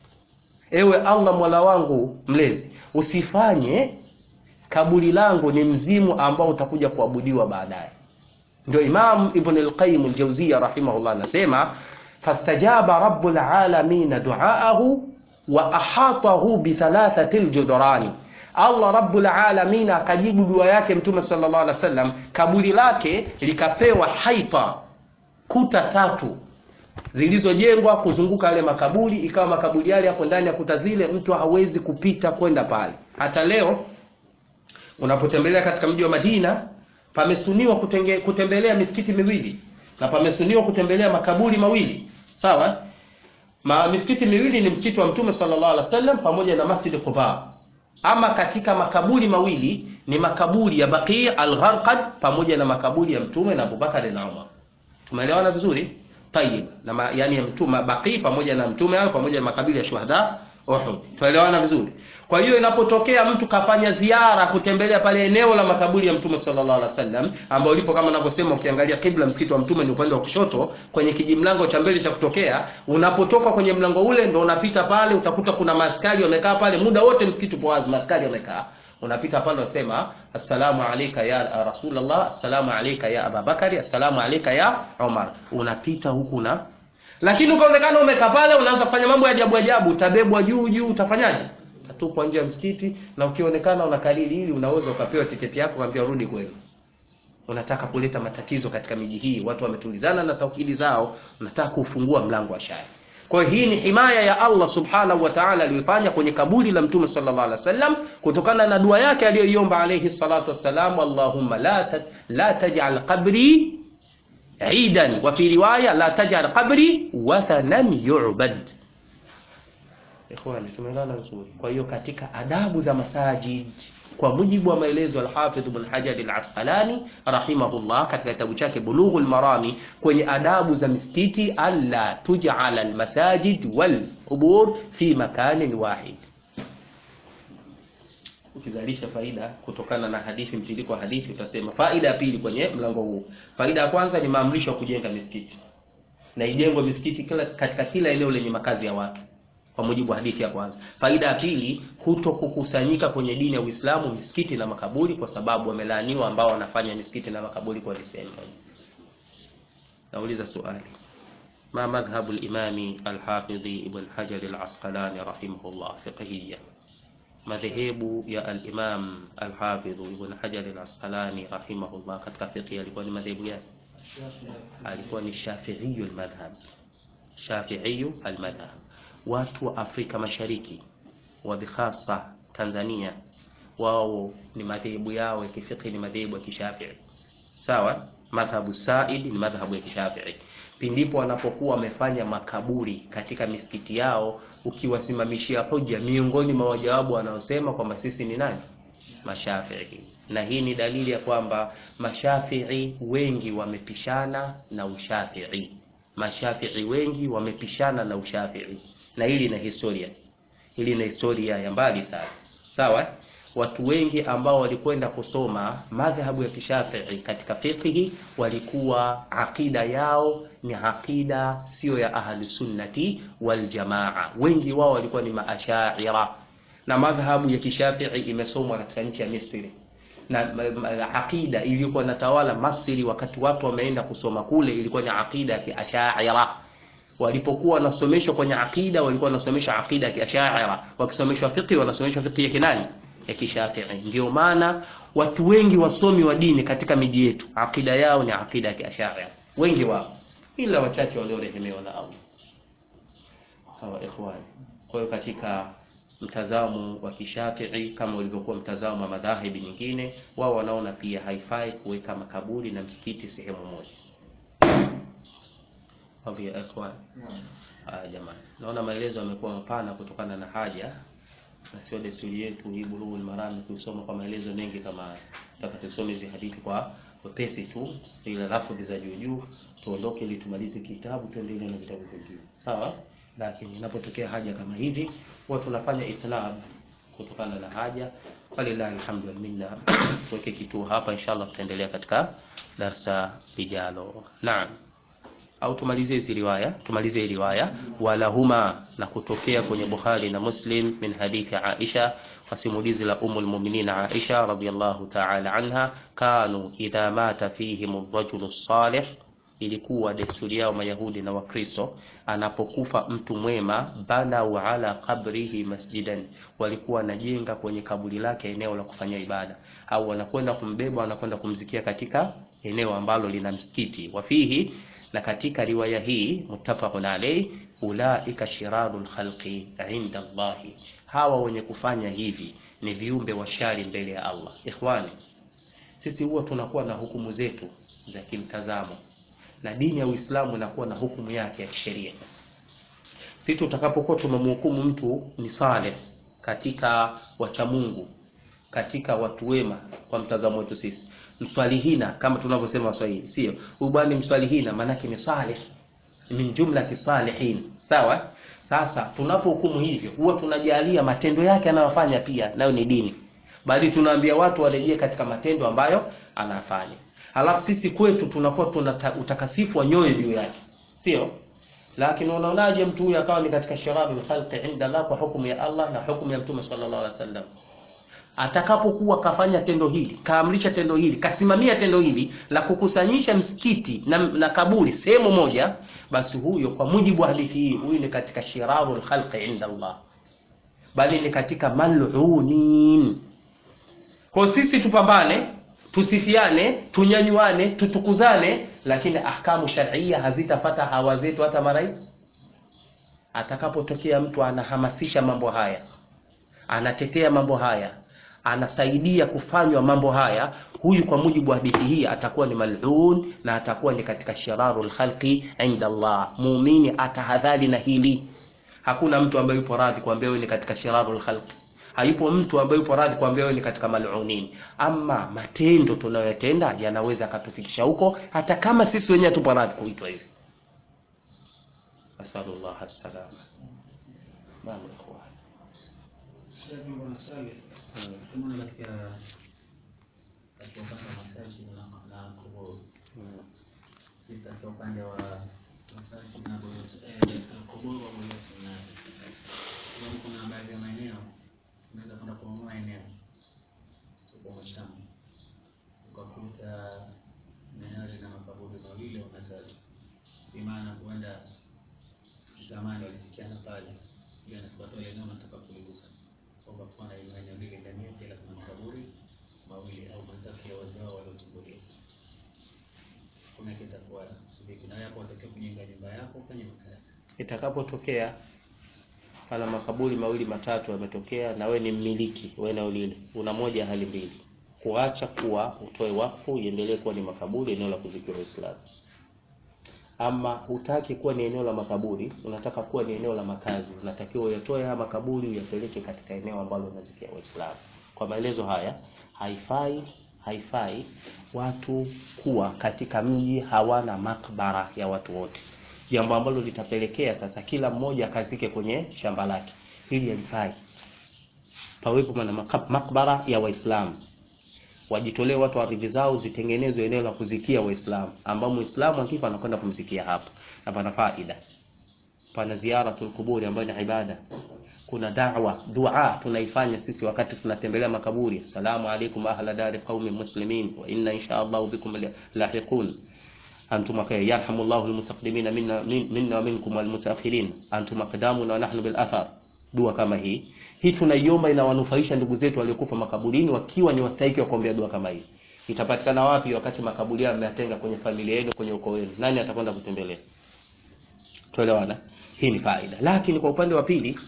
A: ewe Allah Mola wangu mlezi, usifanye kaburi langu ni mzimu ambao utakuja kuabudiwa baadaye. Ndio Imam Ibn al-Qayyim al-Jawziyya rahimahullah anasema fastajaba rabbul alamin du'aahu wa ahatahu bi thalathatil judrani. Allah rabbul alamin akajibu dua yake Mtume sallallahu alaihi wasallam, kaburi lake likapewa haita, kuta tatu zilizojengwa kuzunguka yale makaburi, ikawa makaburi yale hapo ndani ya kuta zile mtu hawezi kupita kwenda pale. Hata leo unapotembelea katika mji wa Madina pamesuniwa kutenge, kutembelea misikiti miwili na pamesuniwa kutembelea makaburi mawili. Sawa? Ma misikiti miwili ni msikiti wa Mtume sallallahu alaihi wasallam pamoja na Masjid Quba. Ama katika makaburi mawili ni makaburi ya Baqi al-Gharqad pamoja na makaburi ya Mtume na Abubakar na Umar. Tumeelewana vizuri? Tayyib. Na yani ya Mtume Baqi pamoja na Mtume hao pamoja na makaburi ya shuhada Uhud. Tuelewana vizuri? Kwa hiyo inapotokea mtu kafanya ziara kutembelea pale eneo la makaburi ya Mtume sallallahu alaihi wasallam ambao lipo kama ninavyosema, ukiangalia kibla msikiti wa Mtume ni upande wa kushoto, kwenye kijimlango cha mbele cha kutokea, unapotoka kwenye mlango ule ndio unapita pale, utakuta kuna maaskari wamekaa pale muda wote, msikiti upo wazi, maaskari wamekaa. Unapita pale unasema assalamu alayka ya Rasulullah, assalamu alayka ya Abubakari, assalamu alayka ya Umar. Unapita huku na lakini ukaonekana umekaa pale unaanza kufanya mambo ya ajabu ajabu, utabebwa juu juu, utafanyaje? Utatupwa nje ya msikiti, na ukionekana unakalili hili unaweza ukapewa tiketi yako kaambia rudi kwenu. Unataka kuleta matatizo katika miji hii, watu wametulizana na tauhidi zao, unataka kufungua mlango wa shari. Kwa hii ni himaya ya Allah subhanahu wa ta'ala aliyofanya kwenye kaburi la Mtume sallallahu alaihi wasallam kutokana na dua yake aliyoiomba alayhi salatu wassalam, Allahumma la ta, la taj'al qabri aidan, wa fi riwaya la taj'al qabri wathanan yu'bad. Ikhwani, tumeelewana vizuri. Kwa hiyo katika adabu za masajid kwa mujibu wa maelezo al-Hafidh Ibn Hajar al-Asqalani rahimahullah katika kitabu chake Bulughul Marami, kwenye adabu za misikiti, alla tuj'ala al-masajid wal qubur fi makanin wahid. Ukizalisha faida kutokana na hadithi, mtiririko wa hadithi, utasema faida ya pili kwenye mlango huu. Faida ya kwanza ni maamrisho kujenga misikiti, na ijengwe misikiti kila katika kila eneo lenye makazi ya watu. kwa mujibu wa hadithi ya kwanza. Faida ya pili, kuto kukusanyika kwenye dini ya Uislamu misikiti na makaburi, kwa sababu wamelaaniwa ambao wanafanya misikiti na makaburi kwa lisema. Nauliza swali, ma madhhabu al-imami al-hafidhi ibn Hajar al-Asqalani rahimahullah fiqhiyya? Madhehebu ya al-imam al-hafidh ibn Hajar al-Asqalani rahimahullah katika fiqh alikuwa ni madhehebu gani? Alikuwa ni Shafi'i al-madhhab. Shafi'i al-madhhab. Watu wa Afrika Mashariki wa bikhasa Tanzania, wao ni madhehebu yao ya kifiqh ni madhehebu ya Kishafi'i. Sawa? Madhhabu Sa'id ni madhhabu ya Kishafi'i. Pindipo wanapokuwa wamefanya makaburi katika misikiti yao, ukiwasimamishia hoja miongoni mwa wajawabu wanaosema kwamba sisi ni nani? Mashafi'i. Na hii ni dalili ya kwamba Mashafi'i wengi wamepishana na Ushafi'i. Mashafi'i wengi wamepishana na Ushafi'i. Na hili na historia. Hili na historia ya mbali sana. Sawa? Watu wengi ambao walikwenda kusoma madhhabu ya Kishafi'i katika fiqh walikuwa akida yao ni akida sio ya ahli sunnati wal jamaa. Wengi wao walikuwa ni maashaira. Na madhhabu ya Kishafi'i imesomwa katika nchi ya Misri. Na akida iliyokuwa inatawala Misri wakati watu wameenda kusoma kule ilikuwa ni akida ya Kiashaira. Walipokuwa wanasomeshwa kwenye akida walikuwa wanasomeshwa akida ya Kiashaira. Wakisomeshwa fiqh wanasomeshwa fiqh ya kinani? Ya Kishafi'i. Ndio maana watu wengi wasomi wa dini katika miji yetu akida yao ni akida ya Kiashaira. Wengi wao, ila wachache waliorehemewa na Allah. Sawa ikhwani. Kwa hiyo katika mtazamo wa Kishafi'i kama ulivyokuwa mtazamo wa madhahibi nyingine, wao wanaona pia haifai kuweka makaburi na msikiti sehemu moja. Hawa ikhwani. Ah jamani, naona maelezo yamekuwa mapana kutokana na haja na sio desturi yetu hii Bulughul Maram kusoma kwa maelezo mengi kama haya. Nataka tusome hizi hadithi kwa wepesi tu, ila lafudhi za juu juu tuondoke ili tumalize kitabu tuendelee na vitabu vingine. Sawa? Lakini inapotokea haja kama hivi, huwa tunafanya itnab kutokana na haja. Walillahi alhamdulillah. Tuweke kituo hapa, inshallah tutaendelea katika darasa lijalo. Naam. Au tumalizie hizi riwaya, tumalizie riwaya wala huma na kutokea kwenye Bukhari na Muslim min hadithi Aisha, wasimulizi la umul mu'minin Aisha radhiyallahu ta'ala anha, kanu idha mata fihim ar-rajulu as-salih, ilikuwa desturi yao Mayahudi na Wakristo, anapokufa mtu mwema, bana ala qabrihi masjidan, walikuwa wanajenga kwenye kaburi lake eneo la kufanya ibada, au wanakwenda kumbeba, wanakwenda kumzikia katika eneo ambalo lina msikiti. Wafihi, na katika riwaya hii muttafaqun alayhi, ulaika shirarul khalqi inda Allah, hawa wenye kufanya hivi ni viumbe wa shari mbele ya Allah. Ikhwani, sisi huwa tunakuwa na hukumu zetu za kimtazamo, na dini ya Uislamu inakuwa na hukumu yake ya kisheria. Sisi tutakapokuwa tumemhukumu mtu ni saleh katika wacha Mungu, katika watu wema kwa mtazamo wetu sisi, mswalihina kama tunavyosema Waswahili, sio ubani mswalihina maana yake ni salih min jumlati salihin. Sawa? Sasa tunapohukumu hivyo huwa tunajalia matendo yake anayofanya pia nayo ni dini, bali tunaambia watu warejee katika matendo ambayo anafanya. Halafu sisi kwetu tunakuwa tuna utakasifu wa nyoyo juu yake, sio? Lakini unaonaje mtu huyu akawa ni katika shirarul khalqi inda Allah kwa hukumu ya Allah na hukumu ya Mtume sallallahu alaihi wasallam? Atakapokuwa kafanya tendo hili, kaamrisha tendo hili, kasimamia tendo hili la kukusanyisha msikiti na, na kaburi sehemu moja, basi huyo kwa mujibu wa hadithi hii huyu ni katika shirarul khalqi inda Allah, bali ni katika mal'unin. Kwa sisi tupambane, tusifiane, tunyanyuane, tutukuzane, lakini ahkamu sharia hazitapata hawa zetu hata marai. Atakapotokea mtu anahamasisha mambo haya, anatetea mambo haya, anasaidia kufanywa mambo haya, huyu kwa mujibu wa hadithi hii atakuwa ni mal'un na atakuwa ni katika shirarul khalqi inda Allah. Muumini atahadhari na hili. Hakuna mtu ambaye yupo radhi kuambia wewe ni katika shirarul khalqi. Hayupo mtu ambaye yupo radhi kuambia wewe ni katika mal'unin. Ama matendo tunayotenda yanaweza katufikisha huko hata kama sisi wenyewe tupo radhi kuitwa hivyo. Asallallahu alaihi Naam ikhwan.
B: Sasa kuna swali kama katika katika masaji na na kubwa. Katika upande wa masaji na kubwa wa Mwenyezi Mungu. zamani walisikiana pale ili anapata ile neno nataka kuligusa kwamba kuna imani ndio ndani yake la kuna makaburi mawili au matatu ya wazao waliotubulia. Kuna kitakuwa vipi na hapo unataka kujenga nyumba yako kwenye makazi.
A: Itakapotokea pana makaburi mawili matatu yametokea na we ni mmiliki wewe na lile, una moja hali mbili: kuacha kuwa utoe wakfu iendelee kuwa ni makaburi eneo la kuzikia Waislamu, ama hutaki kuwa ni eneo la makaburi, unataka kuwa ni eneo la makazi, unatakiwa uyatoe haya makaburi uyapeleke katika eneo ambalo unazikia Waislamu. Kwa maelezo haya, haifai haifai watu kuwa katika mji hawana makbara ya watu wote, jambo ambalo litapelekea sasa kila mmoja akazike kwenye shamba lake. Hili halifai. Pawepo na makbara ya Waislamu, wajitolee watu ardhi zao zitengenezwe eneo la kuzikia Waislamu, ambao Muislamu akifa anakwenda kumzikia hapo, na pana faida. Pana ziaratul kuburi ambayo ni ibada. Kuna da'wa, dua tunaifanya sisi wakati tunatembelea makaburi: assalamu alaykum ahla dari qaumi muslimin wa inna insha'Allah bikum lahiqun. Antum yarhamullahu almustaqdimina minna minna wa minkum walmustaakhirin antum aqdamuna wa nahnu bil athar. Dua kama hii hii tunaiomba inawanufaisha ndugu zetu waliokufa makaburini, wakiwa ni wasaiki wa kuombea dua kama hii. Itapatikana wapi wakati makaburi yameatenga kwenye familia yenu, kwenye ukoo wenu? Nani atakwenda kutembelea? Tuelewana? Hii ni faida. Lakini kwa upande wa pili,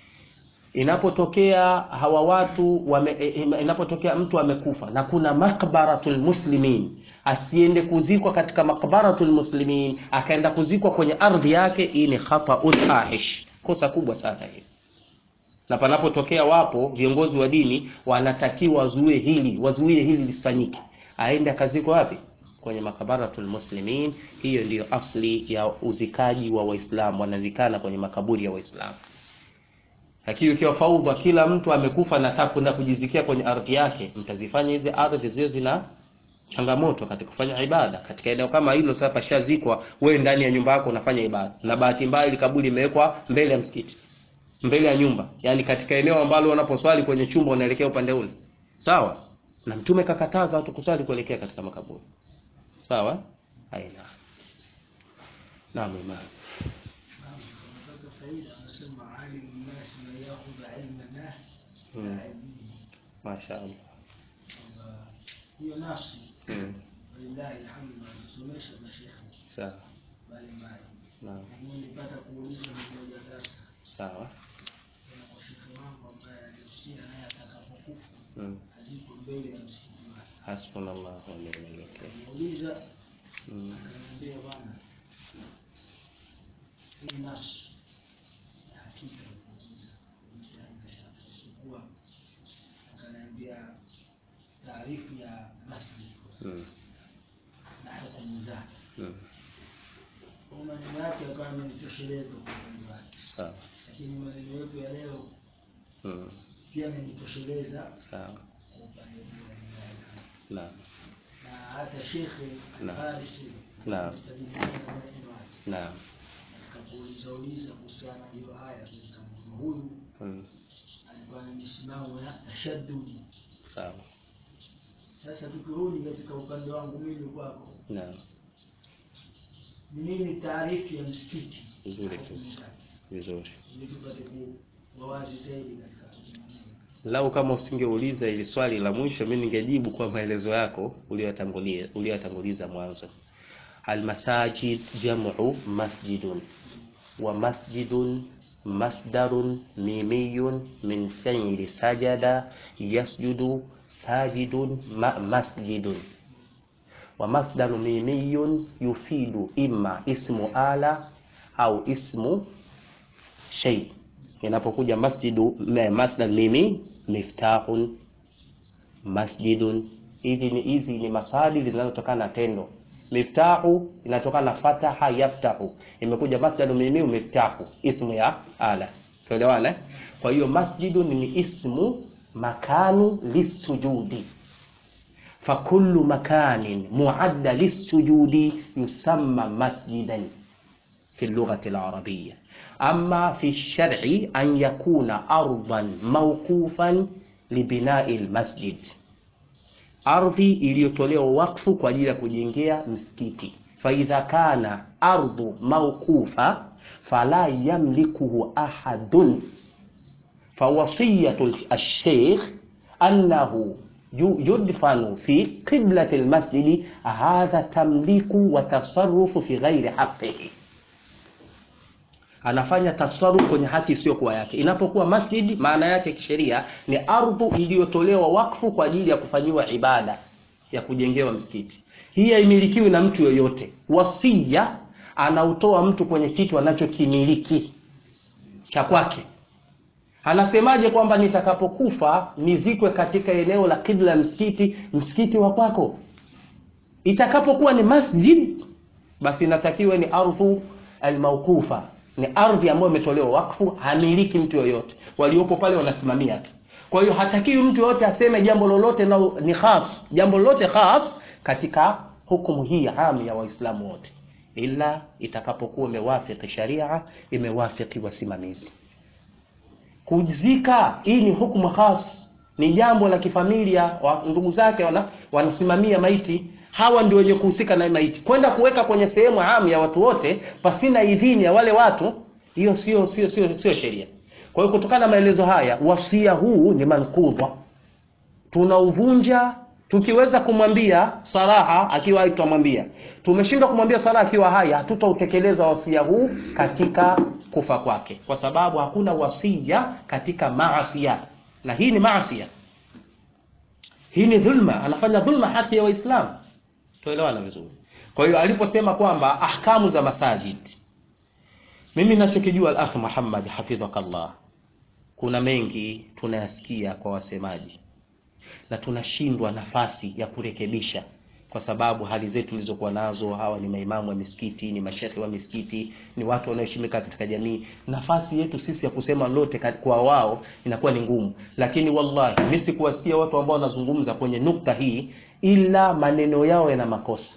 A: inapotokea hawa watu wame, inapotokea mtu amekufa na kuna makbaratul muslimin, asiende kuzikwa katika makbaratul muslimin, akaenda kuzikwa kwenye ardhi yake. Hii ni khata'ul fahish, kosa kubwa sana hili. Na panapotokea wapo viongozi wa dini wanatakiwa wazuie hili, wazuie hili lisifanyike. Aende akazikwa wapi? Kwenye makabaratul muslimin. Hiyo ndiyo asli ya uzikaji wa Waislamu, wanazikana kwenye makaburi ya Waislamu. Lakini ikiwa faudha kila mtu amekufa na nataka kwenda kujizikia kwenye ardhi yake, mtazifanya hizi ardhi zio zina changamoto katika kufanya ibada. Katika eneo kama hilo sasa pashazikwa, wewe ndani ya nyumba yako unafanya ibada, na bahati mbaya ile kaburi imewekwa mbele ya msikiti, mbele ya nyumba, yani katika eneo ambalo wanaposwali kwenye chumba unaelekea upande ule. Sawa? Na Mtume kakataza watu kuswali kuelekea katika makaburi. Sawa? Haina. Naam, imam. Mashaallah.
B: Hiyo nafsi. Wallahi alhamdulillah tumesha mashekhi.
A: Sawa.
B: Bali mbali.
A: Naam.
B: Mimi nilipata kuuliza mmoja darasa.
A: Sawa.
B: Kwa shekhi wangu ambaye alisikia naye atakapokufa.
A: Mm.
B: Aziko mbele ya msikiti wake.
A: Hasbunallahu wa ni'mal wakeel.
B: Muuliza.
A: Mm.
B: Akaniambia bwana, hii nafsi hakika kuwa akaniambia taarifu ya masjid
A: Mm.
B: na hukumu zake.
A: Mm.
B: Kwa maneno yake akawa amenitosheleza kwa upande wake.
A: Sawa.
B: Lakini maneno yetu ya leo
A: Mm.
B: pia amenitosheleza.
A: Sawa.
B: Kwa upande wa
A: Naam.
B: na hata shekhe al-Farisi.
A: Naam. Naam.
B: Akakuuliza uliza kuhusiana na hiyo aya kama huyu
A: Mm.
B: alikuwa na msimamo ya tashaddudi.
A: Sawa.
B: Sasa tukirudi katika upande wangu mimi kwako.
A: Naam.
B: Ni nini taarifu ya msikiti?
A: Vizuri tu. Vizuri.
B: Ili tupate kuwazi zaidi katika.
A: Lau kama usingeuliza ili swali la mwisho, mimi ningejibu kwa maelezo yako uliyotangulia uliyotanguliza mwanzo. Al-masajid jam'u masjidun, wa masjidun masdarun mimiyun min fi'li sajada yasjudu sajidun ma masjidun. Wa masdaru mimiyun yufidu imma ismu ala au ismu shay. Inapokuja masjidu, masdar mimi, miftahun, masjidun, hizi ni hizi ni masadi zinazotokana na tendo. Miftahu inatokana na fataha yaftahu, imekuja masdar mimi miftahu, ismu ya ala. Tuelewana? Kwa hiyo masjidun ni ismu makanu lisujudi, fa kullu makanin muadda lisujudi yusamma masjidan في اللغة العربية. أما في الشرع أن يكون أرضا موقوفا لبناء المسجد, ardhi iliyotolewa wakfu kwa ajili ya kujengea msikiti. Fa idha kana ardhu mawqufa fala yamlikuhu ahadun, fawasiyatu ash-shaykh annahu yudfanu fi qiblati al-masjid, hadha tamliku wa tasarrufu fi ghairi haqqihi. Anafanya tasarruf kwenye haki sio kwa yake. Inapokuwa masjid, maana yake kisheria ni ardhi iliyotolewa wakfu kwa ajili ya kufanyiwa ibada ya kujengewa msikiti. Hii haimilikiwi na mtu yoyote. Wasia anautoa mtu kwenye kitu anachokimiliki cha kwake. Anasemaje kwamba nitakapokufa nizikwe katika eneo la kibla msikiti, msikiti wa kwako? Itakapokuwa ni masjid, basi inatakiwa ni ardhu al-mawqufa, ni ardhi ambayo imetolewa wakfu, hamiliki mtu yoyote. Waliopo pale wanasimamia tu. Kwa hiyo hatakiwi mtu yote aseme jambo lolote na ni khas, jambo lolote khas katika hukumu hii hamu ya Waislamu wote, ila itakapokuwa imewafiki sharia, imewafiki wasimamizi. Kuzika, hii ni hukumu khas, ni jambo la kifamilia, wa ndugu zake wana, wanasimamia maiti, hawa ndio wenye kuhusika na maiti. Kwenda kuweka kwenye sehemu hamu ya watu wote pasina idhini ya wale watu, hiyo sio sio sio sio sheria. Kwa hiyo kutokana na maelezo haya, wasia huu ni mankudha, tunauvunja. Tukiweza kumwambia saraha akiwa hai tutamwambia, tumeshindwa kumwambia saraha akiwa hai, hatutautekeleza wasia huu katika kufa kwake, kwa sababu hakuna wasia katika maasiya, na hii ni maasiya, hii ni dhulma, anafanya dhulma haki ya Waislamu. Tuelewana vizuri. Kwa hiyo aliposema kwamba ahkamu za masajid, mimi ninachokijua al-akh Muhammad hafidhakallah, kuna mengi tunayasikia kwa wasemaji na tunashindwa nafasi ya kurekebisha, kwa sababu hali zetu tulizokuwa nazo, hawa ni maimamu wa misikiti, ni mashehe wa misikiti, ni watu wanaoheshimika katika jamii. Nafasi yetu sisi ya kusema lote kwa wao inakuwa ni ngumu. Lakini wallahi mimi sikuwasikia watu ambao wanazungumza kwenye nukta hii ila maneno yao yana makosa.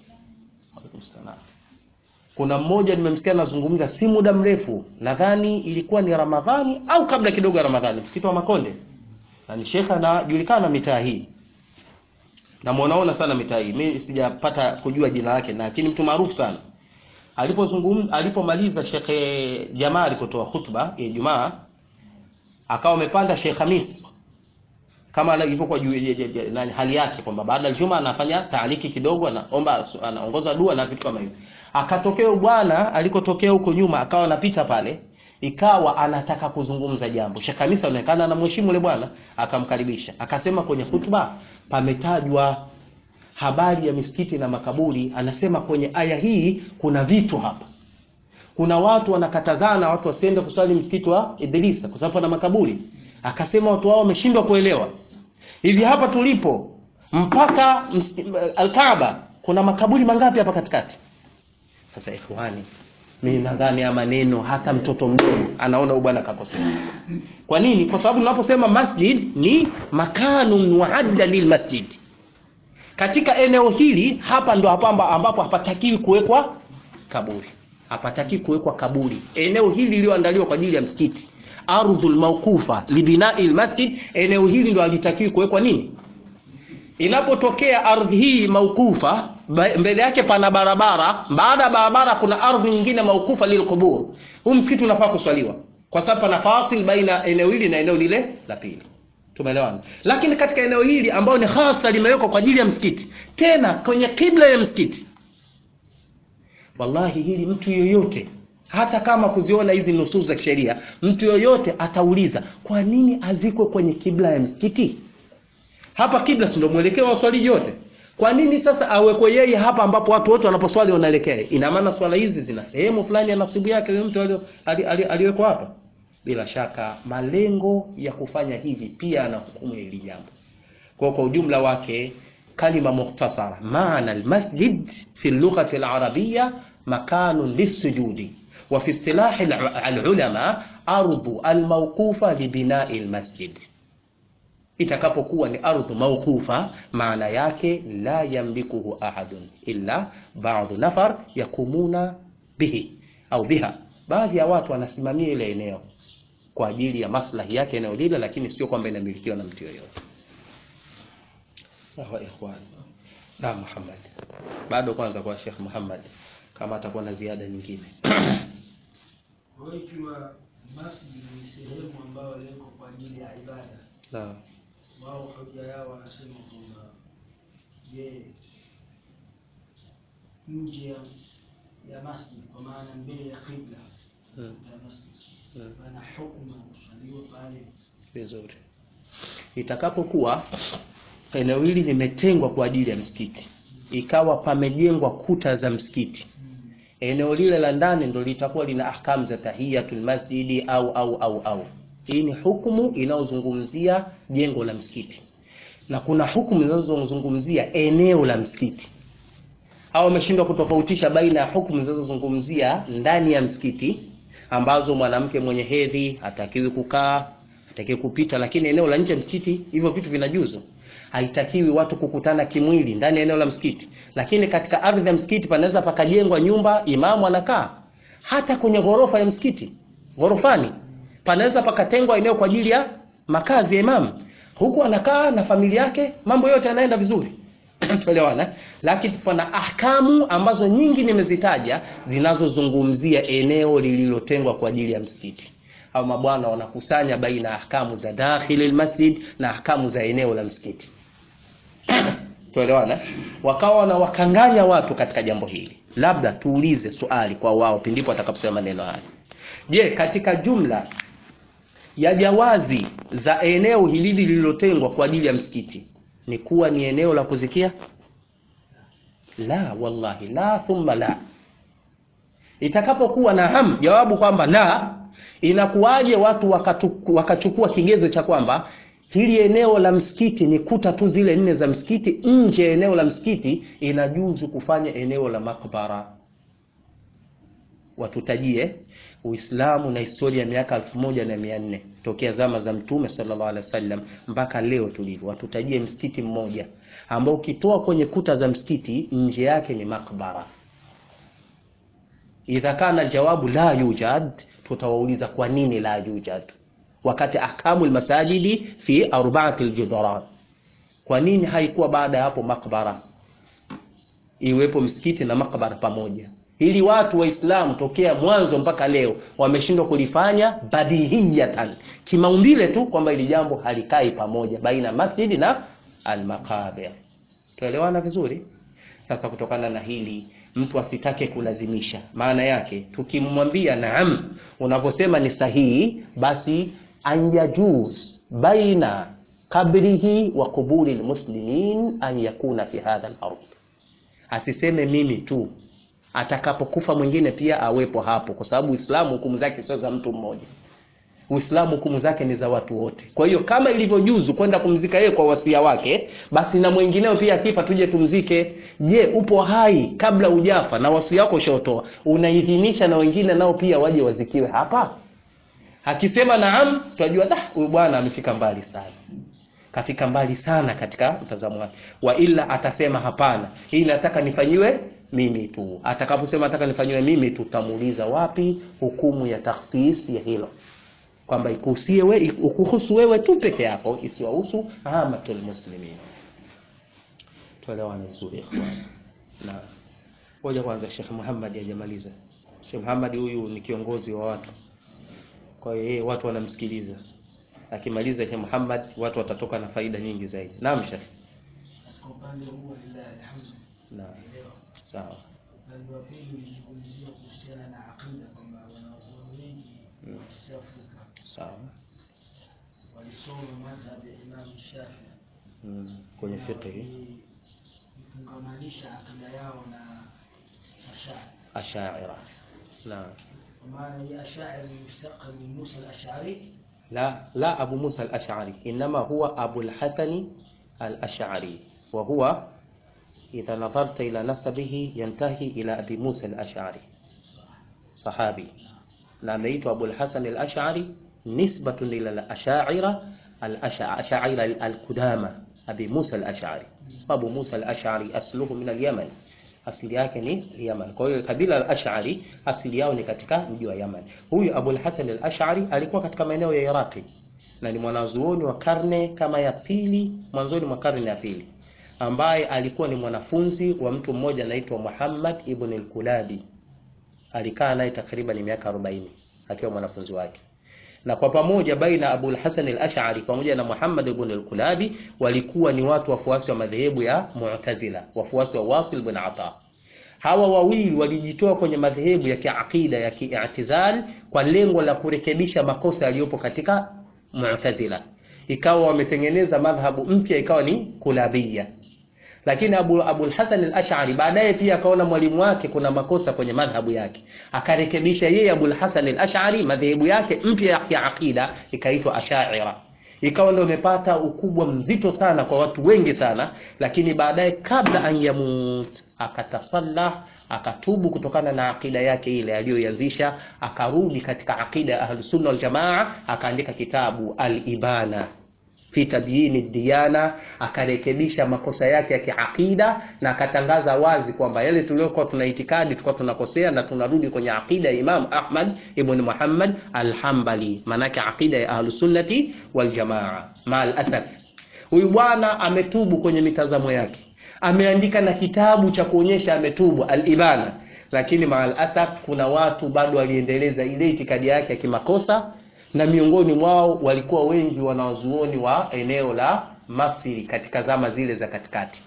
A: Kuna mmoja nimemsikia anazungumza si muda mrefu, nadhani ilikuwa ni Ramadhani au kabla kidogo ya Ramadhani, msikiti wa Makonde. Na ni shekha anajulikana mitaa hii, na muonaona sana mitaa hii. Mimi sijapata kujua jina lake, lakini mtu maarufu sana. Alipozungumza, alipomaliza Sheikh Jamal kutoa khutba ya Ijumaa, akawa amepanda Sheikh Hamis kama alivyokuwa nani hali yake, kwamba baada ya Ijumaa anafanya taaliki kidogo, anaomba, anaongoza dua na vitu kama hivyo. Akatokea bwana alikotokea huko nyuma, akawa anapita pale, ikawa anataka kuzungumza jambo. Sheikh Hamis anaonekana anamheshimu yule bwana, akamkaribisha. Akasema kwenye hutuba pametajwa habari ya misikiti na makaburi, anasema kwenye aya hii kuna vitu hapa. Kuna watu wanakatazana watu wasiende kusali msikiti wa Idrisa kwa sababu na makaburi. Akasema watu wao wameshindwa kuelewa. Hivi hapa tulipo mpaka Al-Kaaba kuna makaburi mangapi hapa katikati? Sasa ikhwani, mimi nadhani ya maneno hata mtoto mdogo anaona bwana kakosea. Kwa nini? Kwa sababu tunaposema masjid ni makanun muadda lilmasjid. Katika eneo hili hapa ndo hapa ambapo hapatakiwi kuwekwa kaburi. Hapataki kuwekwa kaburi. Eneo hili lilioandaliwa kwa ajili ya msikiti, ardhul mawqufa libina'il masjid, eneo hili ndo halitakiwi kuwekwa nini? Inapotokea ardhi hii mawqufa, mbele yake pana barabara, baada ya barabara kuna ardhi nyingine mawqufa lilqubur, huu msikiti unafaa kuswaliwa kwa sababu pana fasil baina eneo hili na eneo lile la pili. Tumeelewana? Lakini katika eneo hili ambao ni hasa limewekwa kwa ajili ya msikiti, tena kwenye kibla ya msikiti, wallahi hili mtu yoyote, hata kama kuziona hizi nusus za kisheria, mtu yoyote atauliza kwa nini azikwe kwenye kibla ya msikiti? Hapa kibla si ndio mwelekeo wa swali yote. Kwa nini sasa awekwe yeye hapa ambapo watu wote wanaposwali wanaelekea? Ina maana swala hizi zina sehemu fulani ya nasibu yake yule mtu aliyewekwa hapa. Bila shaka malengo ya kufanya hivi pia ana hukumu hili jambo. Kwa kwa ujumla wake, kalima mukhtasara, maana almasjid fi al-lughati al-arabiyya makanun lis-sujudi, wa fi istilah al-ulama ardu al-mawqufa li bina'i al-masjid. Itakapokuwa ni ardhu mawqufa, maana yake la yamlikuhu ahadun illa ba'd nafar yakumuna bihi au biha, baadhi ya watu wanasimamia ile eneo kwa ajili ya maslahi yake eneo lile, lakini sio kwamba inamilikiwa na mtu yeyote. Sawa ikhwan. Na Muhammad bado kwanza kwa Sheikh Muhammad kama atakuwa na ziada nyingine.
C: Kwa hiyo ikiwa masjid ni sehemu ambayo liko kwa ajili ya ibada,
A: naam,
C: wao hoja yao wanasema kwamba je, nje ya, ya masjid kwa maana mbele ya qibla
A: hmm.
C: ya masjid
A: hmm.
C: bana hukumu kusaliwa pale
A: vizuri. Itakapokuwa eneo hili limetengwa kwa ajili ya msikiti, ikawa pamejengwa kuta za msikiti, eneo lile la ndani ndio litakuwa lina ahkam za tahiyatul masjidi au au au au. Hii ni hukumu inayozungumzia jengo la msikiti, na kuna hukumu zinazozungumzia eneo la msikiti. Hao wameshindwa kutofautisha baina ya hukumu zinazozungumzia ndani ya msikiti, ambazo mwanamke mwenye hedhi hatakiwi kukaa, hatakiwi kupita, lakini eneo la nje ya msikiti hivyo vitu vinajuzu. Haitakiwi watu kukutana kimwili ndani ya eneo la msikiti, lakini katika ardhi ya msikiti panaweza pakajengwa nyumba, imamu anakaa. Hata kwenye ghorofa ya msikiti, ghorofani panaweza pakatengwa eneo kwa ajili ya makazi ya imamu, huku anakaa na familia yake, mambo yote yanaenda vizuri. Tuelewana? Lakini kuna ahkamu ambazo nyingi nimezitaja zinazozungumzia eneo lililotengwa kwa ajili ya msikiti. Hao mabwana wanakusanya baina ahkamu za dakhili almasjid na ahkamu za eneo la msikiti. Tuelewana? Wakawa na wakanganya watu katika jambo hili. Labda tuulize swali kwa wao pindipo watakaposema maneno haya. Je, katika jumla ya jawazi za eneo hili lililotengwa kwa ajili ya msikiti ni kuwa ni eneo la kuzikia? La, wallahi la thumma la. Itakapokuwa naam, jawabu kwamba la, inakuwaje watu wakatu, wakachukua kigezo cha kwamba hili eneo la msikiti ni kuta tu zile nne za msikiti, nje eneo la msikiti inajuzu kufanya eneo la makbara? Watutajie Uislamu na historia ya miaka elfu moja na mia nne tokea zama za Mtume sallallahu alaihi wasallam mpaka leo tulivyo. Watutajie msikiti mmoja ambao ukitoa kwenye kuta za msikiti nje yake ni makbara. Idha kana jawabu la yujad, tutawauliza kwa nini la yujad wakati ahkamul masajidi fi arba'ati aljudaran. Kwa nini haikuwa baada ya hapo makbara, iwepo msikiti na makbara pamoja? Ili watu waislamu tokea mwanzo mpaka leo wameshindwa kulifanya badihiyatan, kimaumbile tu, kwamba ili jambo halikai pamoja baina masjidi na almaqabir. Tuelewana vizuri? Sasa kutokana na hili mtu asitake kulazimisha. Maana yake tukimwambia naam, unaposema ni sahihi, basi anjajuz baina qabrihi wa quburi almuslimin an yakuna fi hadha al-ardh. Asiseme mimi tu, atakapokufa mwingine pia awepo hapo, kwa sababu Uislamu hukumu zake sio za mtu mmoja. Uislamu hukumu zake ni za watu wote. Kwa hiyo kama ilivyojuzu kwenda kumzika yeye kwa wasia wake, basi na mwingineo pia akifa tuje tumzike. Je, upo hai kabla hujafa na wasia wako ushotoa, unaidhinisha na wengine nao pia waje wazikiwe hapa? Akisema naam, tunajua da, huyu bwana amefika mbali sana. Kafika mbali sana katika mtazamo wake. Wa ila atasema hapana, hii nataka nifanyiwe mimi tu. Atakaposema nataka nifanyiwe mimi tu, tutamuuliza wapi hukumu ya takhsis ya hilo, kwamba ikuhusie wewe, ukuhusu wewe tu peke yako, isiwahusu amatul muslimin. Tuelewane vizuri ikhwan. Na ngoja kwanza Sheikh Muhammad ajamaliza. Sheikh Muhammad huyu ni kiongozi wa watu, kwa hiyo yeye watu wanamsikiliza. Akimaliza Sheikh Muhammad watu watatoka na faida nyingi zaidi. Naam Sheikh.
C: kwa upande huu lillahi alhamd.
A: Naam. Sawa.
C: Upande wa pili ulizungumzia kuhusiana na aqida kwamba wanazuoni wengi wa Afrika
A: sawa
C: walisoma madhhab ya Imam Shafi'i
A: mm. kwenye fiqh,
C: kungamanisha aqida yao na
A: Ash'ari. Naam.
C: ومعنى هي أشاعر مشتقة من موسى الأشعري؟
A: لا لا أبو موسى الأشعري، إنما هو أبو الحسن الأشعري، وهو إذا نظرت إلى نسبه ينتهي إلى أبي موسى الأشعري، صحابي. ناميت أبو الحسن الأشعري نسبة إلى الأشاعرة الأشاعرة القدامى أبي موسى الأشعري. أبو موسى الأشعري أصله من اليمن، asili yake ni Yaman. Kwa hiyo kabila la Ash'ari asili yao ni katika mji wa Yaman. Huyu Abu al-Hasan al-Ash'ari alikuwa katika maeneo ya Iraqi na ni mwanazuoni wa karne kama ya pili, mwanzoni mwa karne ya pili, ambaye alikuwa ni mwanafunzi wa mtu mmoja anaitwa Muhammad ibn al-Kulabi. Alikaa naye takriban miaka arobaini akiwa mwanafunzi wake. Na kwa pamoja baina Abu al-Hasan al-Ash'ari pamoja na Muhammad ibn al-Kulabi walikuwa ni watu wafuasi wa madhehebu ya Mu'tazila, wafuasi wa Wasil ibn Ata. Hawa wawili walijitoa kwenye madhehebu ya kiakida ya ki'tizal kwa lengo la kurekebisha makosa yaliyopo katika Mu'tazila. Ikawa wametengeneza madhhabu mpya, ikawa ni Kulabiyya. Lakini Abu Abu al-Hasan al-Ash'ari baadaye pia akaona mwalimu wake kuna makosa kwenye madhhabu yake, akarekebisha yeye Abu al-Hasan al-Ash'ari madhehebu yake mpya ya akida ikaitwa Ash'ira. Ikawa ndio imepata ukubwa mzito sana kwa watu wengi sana, lakini baadaye kabla an yamut akatasalla, akatubu kutokana na akida yake ile aliyoanzisha, akarudi katika akida ya Ahlus Sunna wal Jamaa, akaandika kitabu Al-Ibana fi tabyini diyana, akarekebisha makosa yake ya kiakida na akatangaza wazi kwamba yale tuliokuwa tunaitikadi tulikuwa tunakosea na tunarudi kwenye akida ya Imam Ahmad ibn Muhammad al-Hanbali, manake akida ya Ahlus Sunnati wal Jamaa. Maal asaf, huyu bwana ametubu kwenye mitazamo yake, ameandika na kitabu cha kuonyesha ametubu, Al-Ibana, lakini maal asaf kuna watu bado waliendeleza ile itikadi yake ya kimakosa, na miongoni mwao walikuwa wengi wanawazuoni wa eneo la Masri katika zama zile za katikati.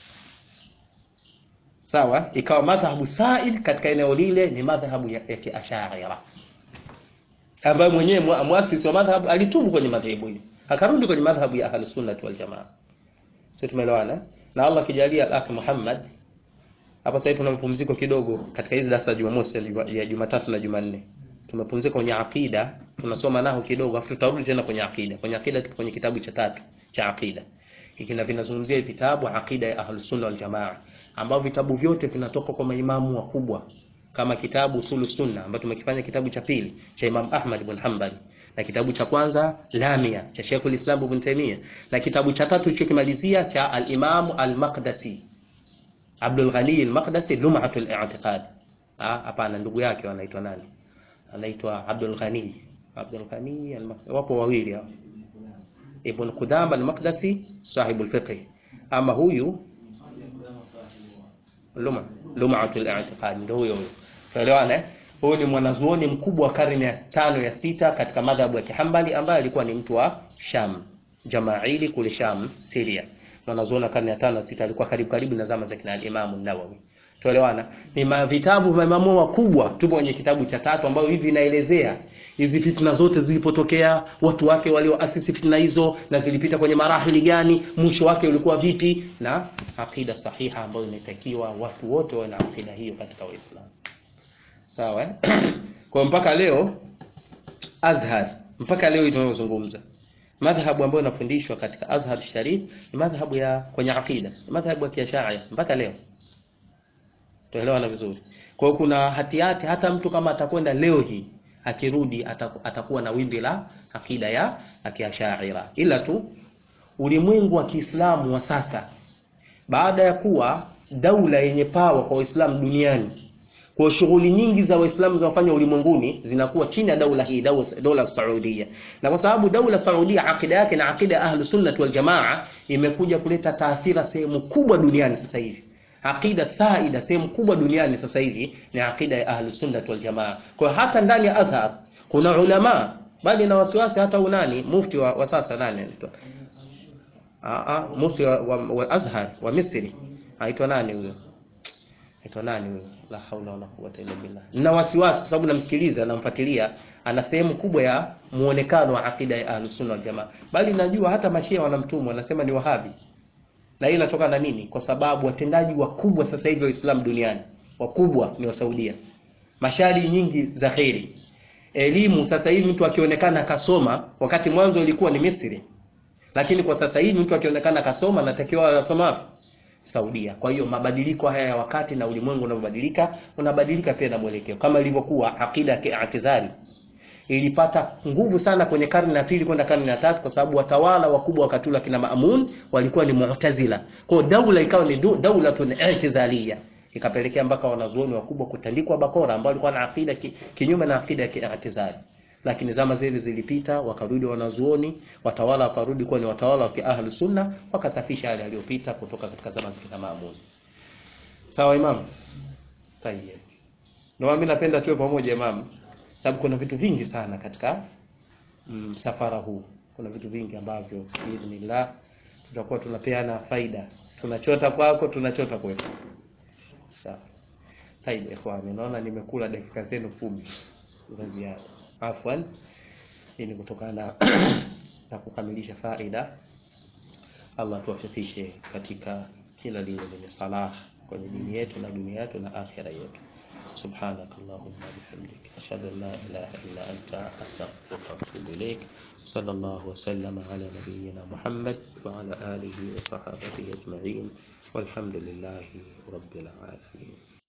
A: Sawa, ikawa madhhabu sa'id katika eneo lile ni madhhabu ya, ya Kiash'ari, ambaye mwenyewe muasisi wa madhhabu alitubu kwenye madhehebu hili, akarudi kwenye madhhabu ya Ahlus Sunnah wal Jamaa. Sisi tumeelewana, na Allah kijalia al-akh Muhammad hapa sasa tuna mapumziko kidogo katika hizi darasa za Jumamosi ya Jumatatu na Jumanne. Tumepumzika kwenye akida, tunasoma nao kidogo afu tutarudi tena kwenye akida. Kwenye akida tuko kwenye kitabu cha tatu cha akida. Hiki na vinazungumzia vitabu akida ya Ahlus Sunna wal Jamaa, ambao vitabu vyote vinatoka kwa maimamu wakubwa, kama kitabu Usulus Sunna ambacho tumekifanya kitabu cha pili cha Imam Ahmad ibn Hanbal, na kitabu cha kwanza Lamia cha Sheikhul Islam Ibn Taymiyyah, na kitabu cha tatu tulichokimalizia cha al-Imam al-Maqdisi Abdul Ghani al-Maqdisi Lum'atul I'tiqad. Ah, hapana, ndugu yake wanaitwa nani? Anaitwa Abdul Ghani. Abdul Ghani wapo wawili hao. Ibn Qudama al-Maqdisi sahibul fiqh. Ama huyu Luma Lum'atul I'tiqad ndio huyo huyo. Tuelewane? Huyu ni mwanazuoni mkubwa wa karne ya tano ya sita katika madhhabu ya Kihambali, ambaye alikuwa ni mtu wa Sham, Jamaili kule Sham, Syria. Mwanazuoni wa karne ya tano na sita, alikuwa karibu karibu na zama za kina Imam an-Nawawi. Tuelewana? Ni vitabu vya maimamu wakubwa. Tupo kwenye kitabu cha tatu ambao hivi inaelezea hizi fitna zote zilipotokea, watu wake walioasisi fitna hizo na zilipita kwenye marahili gani, mwisho wake ulikuwa vipi, na akida sahiha ambayo inatakiwa watu wote wawe na akida hiyo katika Uislamu. Sawa eh? Kwa mpaka leo Azhar, mpaka leo tunazungumza madhhabu ambayo inafundishwa katika Azhar Sharif ni madhhabu ya kwenye akida, madhhabu ya Kiash'ari mpaka leo. Tuelewana vizuri. Kwa hiyo kuna hatihati, hata mtu kama atakwenda leo hii akirudi atakuwa na wimbi la akida ya Kiash'ari. Ila tu ulimwengu wa Kiislamu wa sasa, baada ya kuwa daula yenye power kwa Waislamu duniani, kwa shughuli nyingi za Waislamu zinafanya ulimwenguni zinakuwa chini ya daula hii, dola Saudia. Na kwa sababu daula Saudia akida yake na akida Ahlus Sunnah wal Jamaa imekuja kuleta taathira sehemu kubwa duniani sasa hivi. Akida saida sehemu kubwa duniani sasa hivi ni akida ya Ahlus Sunnah wal Jamaa. Kwa hata ndani ya Azhar kuna ulama, bali na wasiwasi hata unani mufti wa, wa sasa nani anaitwa? Ah ah mufti wa, wa, wa Azhar wa Misri aitwa nani huyo? Aitwa nani huyo? La haula wala quwwata illa billah. Nina wasiwasi kwa sababu namsikiliza, namfuatilia, ana sehemu kubwa ya muonekano wa akida ya Ahlus Sunnah wal Jamaa. Bali najua hata mashia wanamtumwa, wanasema ni Wahabi. Na hii inatoka na nini? Kwa sababu watendaji wakubwa sasa hivi wa Uislamu duniani, wakubwa ni wa Saudia. Mashari nyingi za khairi. Elimu sasa hivi mtu akionekana kasoma, wakati mwanzo ilikuwa ni Misri. Lakini kwa sasa hivi mtu akionekana kasoma anatakiwa asoma Saudia. Kwa hiyo mabadiliko haya ya wakati na ulimwengu unabadilika, unabadilika pia na mwelekeo. Kama ilivyokuwa akida ya I'tizali ilipata nguvu sana kwenye karne ya pili kwenda karne ya tatu, kwa sababu watawala wakubwa wakati ule kina Maamun walikuwa ni Mu'tazila. Kwa hiyo daula ikawa ni daulatun i'tizaliyya, ikapelekea mpaka wanazuoni wakubwa kutandikwa bakora ambao walikuwa na akida ki, kinyume na akida ya I'tizali. Lakini zama zile zilipita, wakarudi wanazuoni, watawala wakarudi kuwa ni watawala wa Ahlus Sunna, wakasafisha yale yaliyopita kutoka katika zama za kina Maamun. Sawa Imam? Tayyib. Ndio mimi napenda tuwe pamoja Imam. Sababu kuna vitu vingi sana katika msafara huu. Kuna vitu vingi ambavyo biidhnillah tutakuwa tunapeana faida. Tunachota kwako, tunachota kwetu. Sawa. Haida ikhwani, naona nimekula dakika zenu kumi za ziada. Afwan. Hii ni kutokana na kukamilisha faida. Allah tuwafikishe katika kila lile lenye salah kwenye dini yetu na dunia yetu na akhira yetu. Subhanakallahumma bihamdika ashhadu an la ilaha illa anta astaghfiruka wa atubu ilaik. Sallallahu wa sallama ala nabiyyina Muhammad wa ala alihi wa sahbihi ajma'in. Walhamdulillahi rabbil alamin.